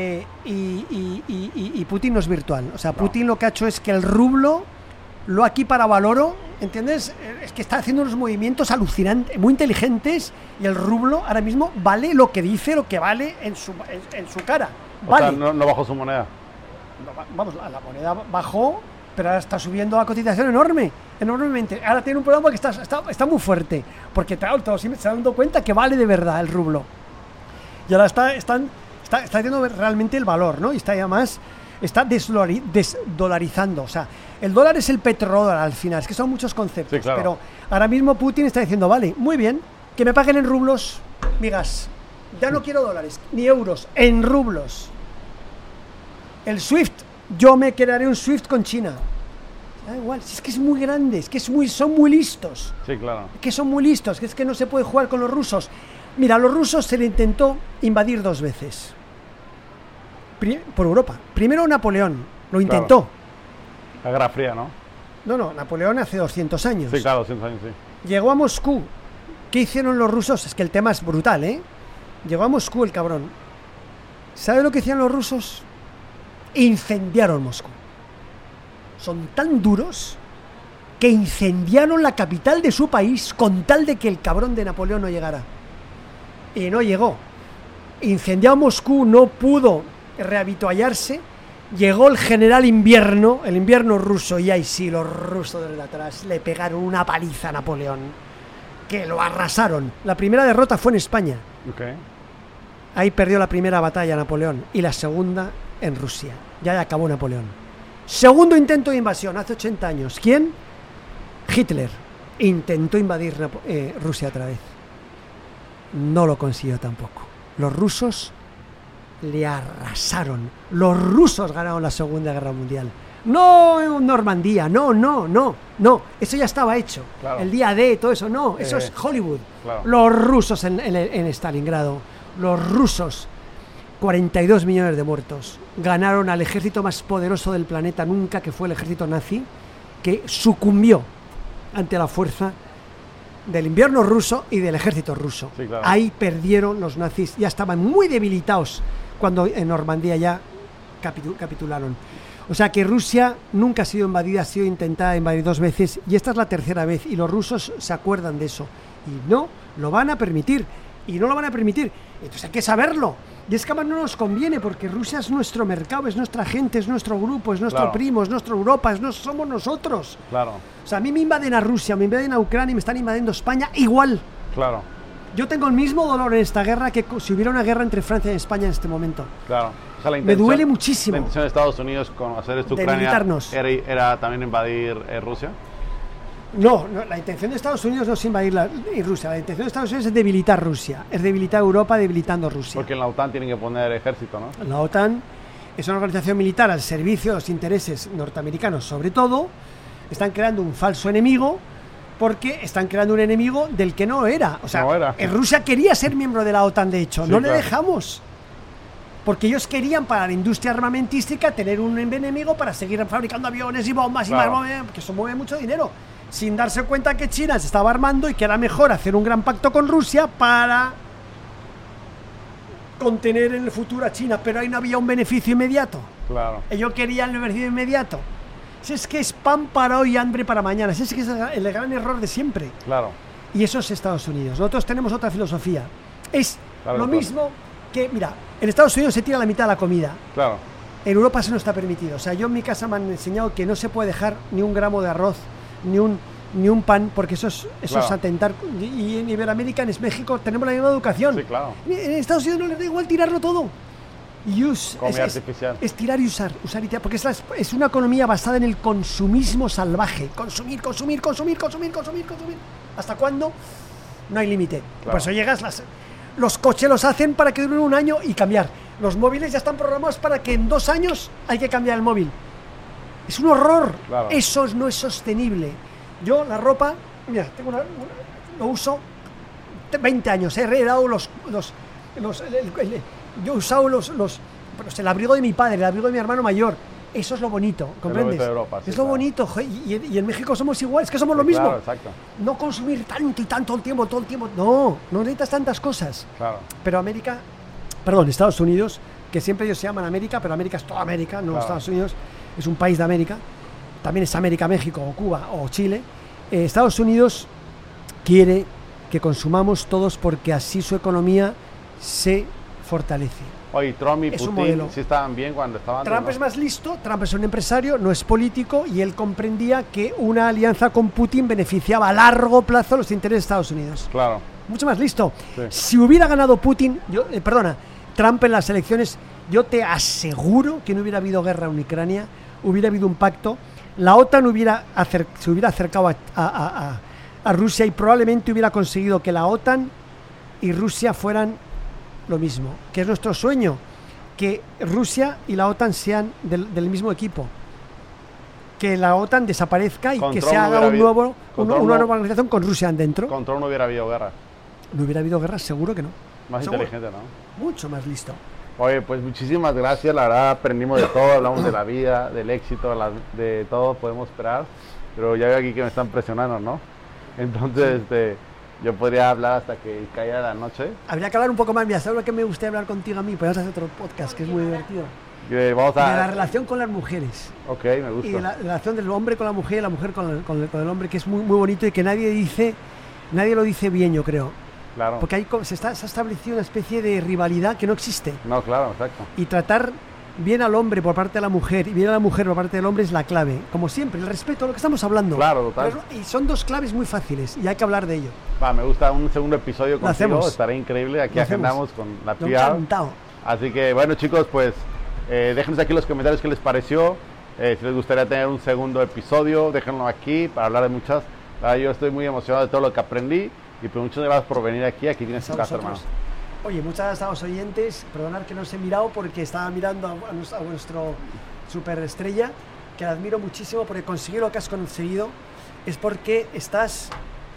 Putin no es virtual. O sea, no. Putin lo que ha hecho es que el rublo lo aquí para valoro, ¿entiendes? Es que está haciendo unos movimientos alucinantes, muy inteligentes, y el rublo ahora mismo vale lo que dice, lo que vale en su cara. Vale. O sea, no bajó su moneda. Vamos, la moneda bajó, pero ahora está subiendo la cotización enormemente. Ahora tiene un problema que está muy fuerte, porque todos se están dando cuenta que vale de verdad el rublo. Y ahora está haciendo realmente el valor, ¿no? Y está desdolarizando. O sea, el dólar es el petrodólar al final. Es que son muchos conceptos. Sí, claro. Pero ahora mismo Putin está diciendo, vale, muy bien, que me paguen en rublos, migas. Ya no quiero dólares, ni euros, en rublos. El SWIFT, yo me crearé un SWIFT con China. Da igual, si es que es muy grande, es que son muy listos. Sí, claro. Es que son muy listos, que es que no se puede jugar con los rusos. Mira, a los rusos se le intentó invadir 2 veces. Por Europa. Primero Napoleón lo intentó. Claro. La Guerra Fría, ¿no? No, Napoleón hace 200 años. Sí, claro, 200 años, sí. Llegó a Moscú. ¿Qué hicieron los rusos? Es que el tema es brutal, ¿eh? Llegó a Moscú el cabrón. ¿Sabe lo que hicieron los rusos? Incendiaron Moscú. Son tan duros que incendiaron la capital de su país con tal de que el cabrón de Napoleón no llegara. Y no llegó. Incendiado Moscú, no pudo rehabituallarse. Llegó el general invierno, el invierno ruso, y ahí sí, los rusos desde atrás le pegaron una paliza a Napoleón, que lo arrasaron. La primera derrota fue en España. Okay. Ahí perdió la primera batalla Napoleón, y la segunda en Rusia. Ya acabó Napoleón. Segundo intento de invasión, hace 80 años. ¿Quién? Hitler. Intentó invadir Rusia otra vez. No lo consiguió tampoco. Los rusos le arrasaron. Los rusos ganaron la Segunda Guerra Mundial. No Normandía, no. Eso ya estaba hecho. Claro. El día D, todo eso, no. Eso es Hollywood. Claro. Los rusos en Stalingrado. Los rusos, 42 millones de muertos. Ganaron al ejército más poderoso del planeta nunca, que fue el ejército nazi, que sucumbió ante la fuerza del invierno ruso y del ejército ruso. Sí, claro. Ahí perdieron los nazis, ya estaban muy debilitados cuando en Normandía ya capitularon. O sea que Rusia nunca ha sido invadida, ha sido intentada invadir 2 veces, y esta es la tercera vez, y los rusos se acuerdan de eso y no lo van a permitir, entonces hay que saberlo. Y es que además no nos conviene, porque Rusia es nuestro mercado, es nuestra gente, es nuestro grupo, es nuestro primo, es nuestra Europa, somos nosotros. Claro. O sea, a mí me invaden a Rusia, me invaden a Ucrania y me están invadiendo España igual. Claro. Yo tengo el mismo dolor en esta guerra que si hubiera una guerra entre Francia y España en este momento. Claro. O sea, me duele muchísimo. La intención de Estados Unidos con hacer esto Ucrania era también invadir Rusia. No, la intención de Estados Unidos no es invadir Rusia. La intención de Estados Unidos es debilitar Rusia, es debilitar Europa debilitando Rusia. Porque en la OTAN tienen que poner ejército, ¿no? La OTAN es una organización militar al servicio de los intereses norteamericanos, sobre todo. Están creando un falso enemigo, porque están creando un enemigo del que no era. O sea, no era. Rusia quería ser miembro de la OTAN, de hecho, sí, no le dejamos. Porque ellos querían para la industria armamentística tener un enemigo para seguir fabricando aviones y bombas y más bombas, que eso mueve mucho dinero. Sin darse cuenta que China se estaba armando y que era mejor hacer un gran pacto con Rusia para contener en el futuro a China, pero ahí no había un beneficio inmediato. Claro. Ellos querían el beneficio inmediato. Si es que es pan para hoy y hambre para mañana, si es que es el gran error de siempre. Claro. y eso es Estados Unidos. Nosotros tenemos otra filosofía. Es Claro, lo claro. mismo que, mira, en Estados Unidos se tira la mitad de la comida. Claro. En Europa eso no está permitido. O sea, yo en mi casa me han enseñado que no se puede dejar ni un gramo de arroz, ni un pan, porque eso es Claro. atentar. Y en Iberoamérica, en México, tenemos la misma educación. Sí, claro. En Estados Unidos no les da igual tirarlo todo. Comida artificial. Es tirar y usar y tirar, porque es una economía basada en el consumismo salvaje. Consumir. ¿Hasta cuándo? No hay límite. Claro. Por eso los coches los hacen para que duren un año y cambiar. Los móviles ya están programados para que en 2 años hay que cambiar el móvil. Es un horror. Claro. Eso no es sostenible. Yo la ropa, mira, tengo lo uso 20 años. He dado yo he usado el abrigo de mi padre, el abrigo de mi hermano mayor. Eso es lo bonito, ¿comprendes? bonito de Europa, sí, es lo claro. bonito. Y en México somos iguales, que somos lo Sí, mismo. Claro, exacto. No consumir tanto y tanto todo el tiempo. No necesitas tantas cosas. Claro. Pero Estados Unidos, que siempre ellos se llaman América, pero América es toda América, no Claro. Estados Unidos, es un país de América. También es América, México o Cuba o Chile. Estados Unidos quiere que consumamos todos porque así su economía se fortalece. Oye, Trump y Es un Putin modelo. sí estaban bien cuando estaban... Trump ¿no? es más listo, Trump es un empresario, no es político, y él comprendía que una alianza con Putin beneficiaba a largo plazo los intereses de Estados Unidos. Claro. Mucho más listo. Sí. Si hubiera ganado Trump en las elecciones, yo te aseguro que no hubiera habido guerra en Ucrania, hubiera habido un pacto, la OTAN se hubiera acercado a Rusia y probablemente hubiera conseguido que la OTAN y Rusia fueran lo mismo, que es nuestro sueño, que Rusia y la OTAN sean del mismo equipo, que la OTAN desaparezca y Con que Trump se no haga hubiera habido- con una Trump no- nueva organización con Rusia dentro. Con Trump no hubiera habido guerra. No hubiera habido guerra, seguro que no. Más Seguro. inteligente, ¿no? Mucho más listo. Oye, pues muchísimas gracias. La verdad aprendimos de todo. Hablamos de la vida, del éxito, de todo podemos esperar. Pero ya veo aquí que me están presionando, ¿no? Entonces, yo podría hablar hasta que caiga la noche. Habría que hablar un poco más. Mira, ¿sabes lo que me gustaría hablar contigo a mí? Podemos hacer otro podcast que es muy divertido. Vamos De la a... relación con las mujeres. Ok, me Y gusta. de la relación del hombre con la mujer y la mujer con el hombre, que es muy, muy bonito y que nadie lo dice bien, yo creo. Claro. Porque se ha establecido una especie de rivalidad que no existe. No, claro, exacto. Y tratar bien al hombre por parte de la mujer y bien a la mujer por parte del hombre es la clave. Como siempre, el respeto a lo que estamos hablando. Claro, total. Y son 2 claves muy fáciles y hay que hablar de ello. Va, me gusta un segundo episodio Lo contigo. hacemos. Estará increíble. Aquí Lo hacemos. agendamos con la Me ha PR. encantado. Así que, bueno, chicos, pues déjenos aquí en los comentarios qué les pareció. Si les gustaría tener un segundo episodio, déjenlo aquí para hablar de muchas. Yo estoy muy emocionado de todo lo que aprendí. Y pues muchas gracias por venir aquí. Aquí tienes tu casa, hermano. Oye, muchas gracias a los oyentes. Perdonad que no os he mirado porque estaba mirando a nuestro superestrella, que la admiro muchísimo porque conseguir lo que has conseguido es porque estás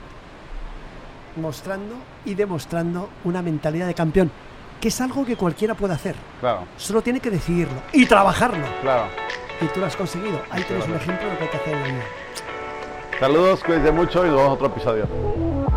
mostrando y demostrando una mentalidad de campeón, que es algo que cualquiera puede hacer. Claro, Solo tiene que decidirlo y trabajarlo. claro. Y tú lo has conseguido. Ahí tienes un ejemplo de lo que hay que hacer en la vida. Saludos, cuídense mucho y nos vemos en otro episodio.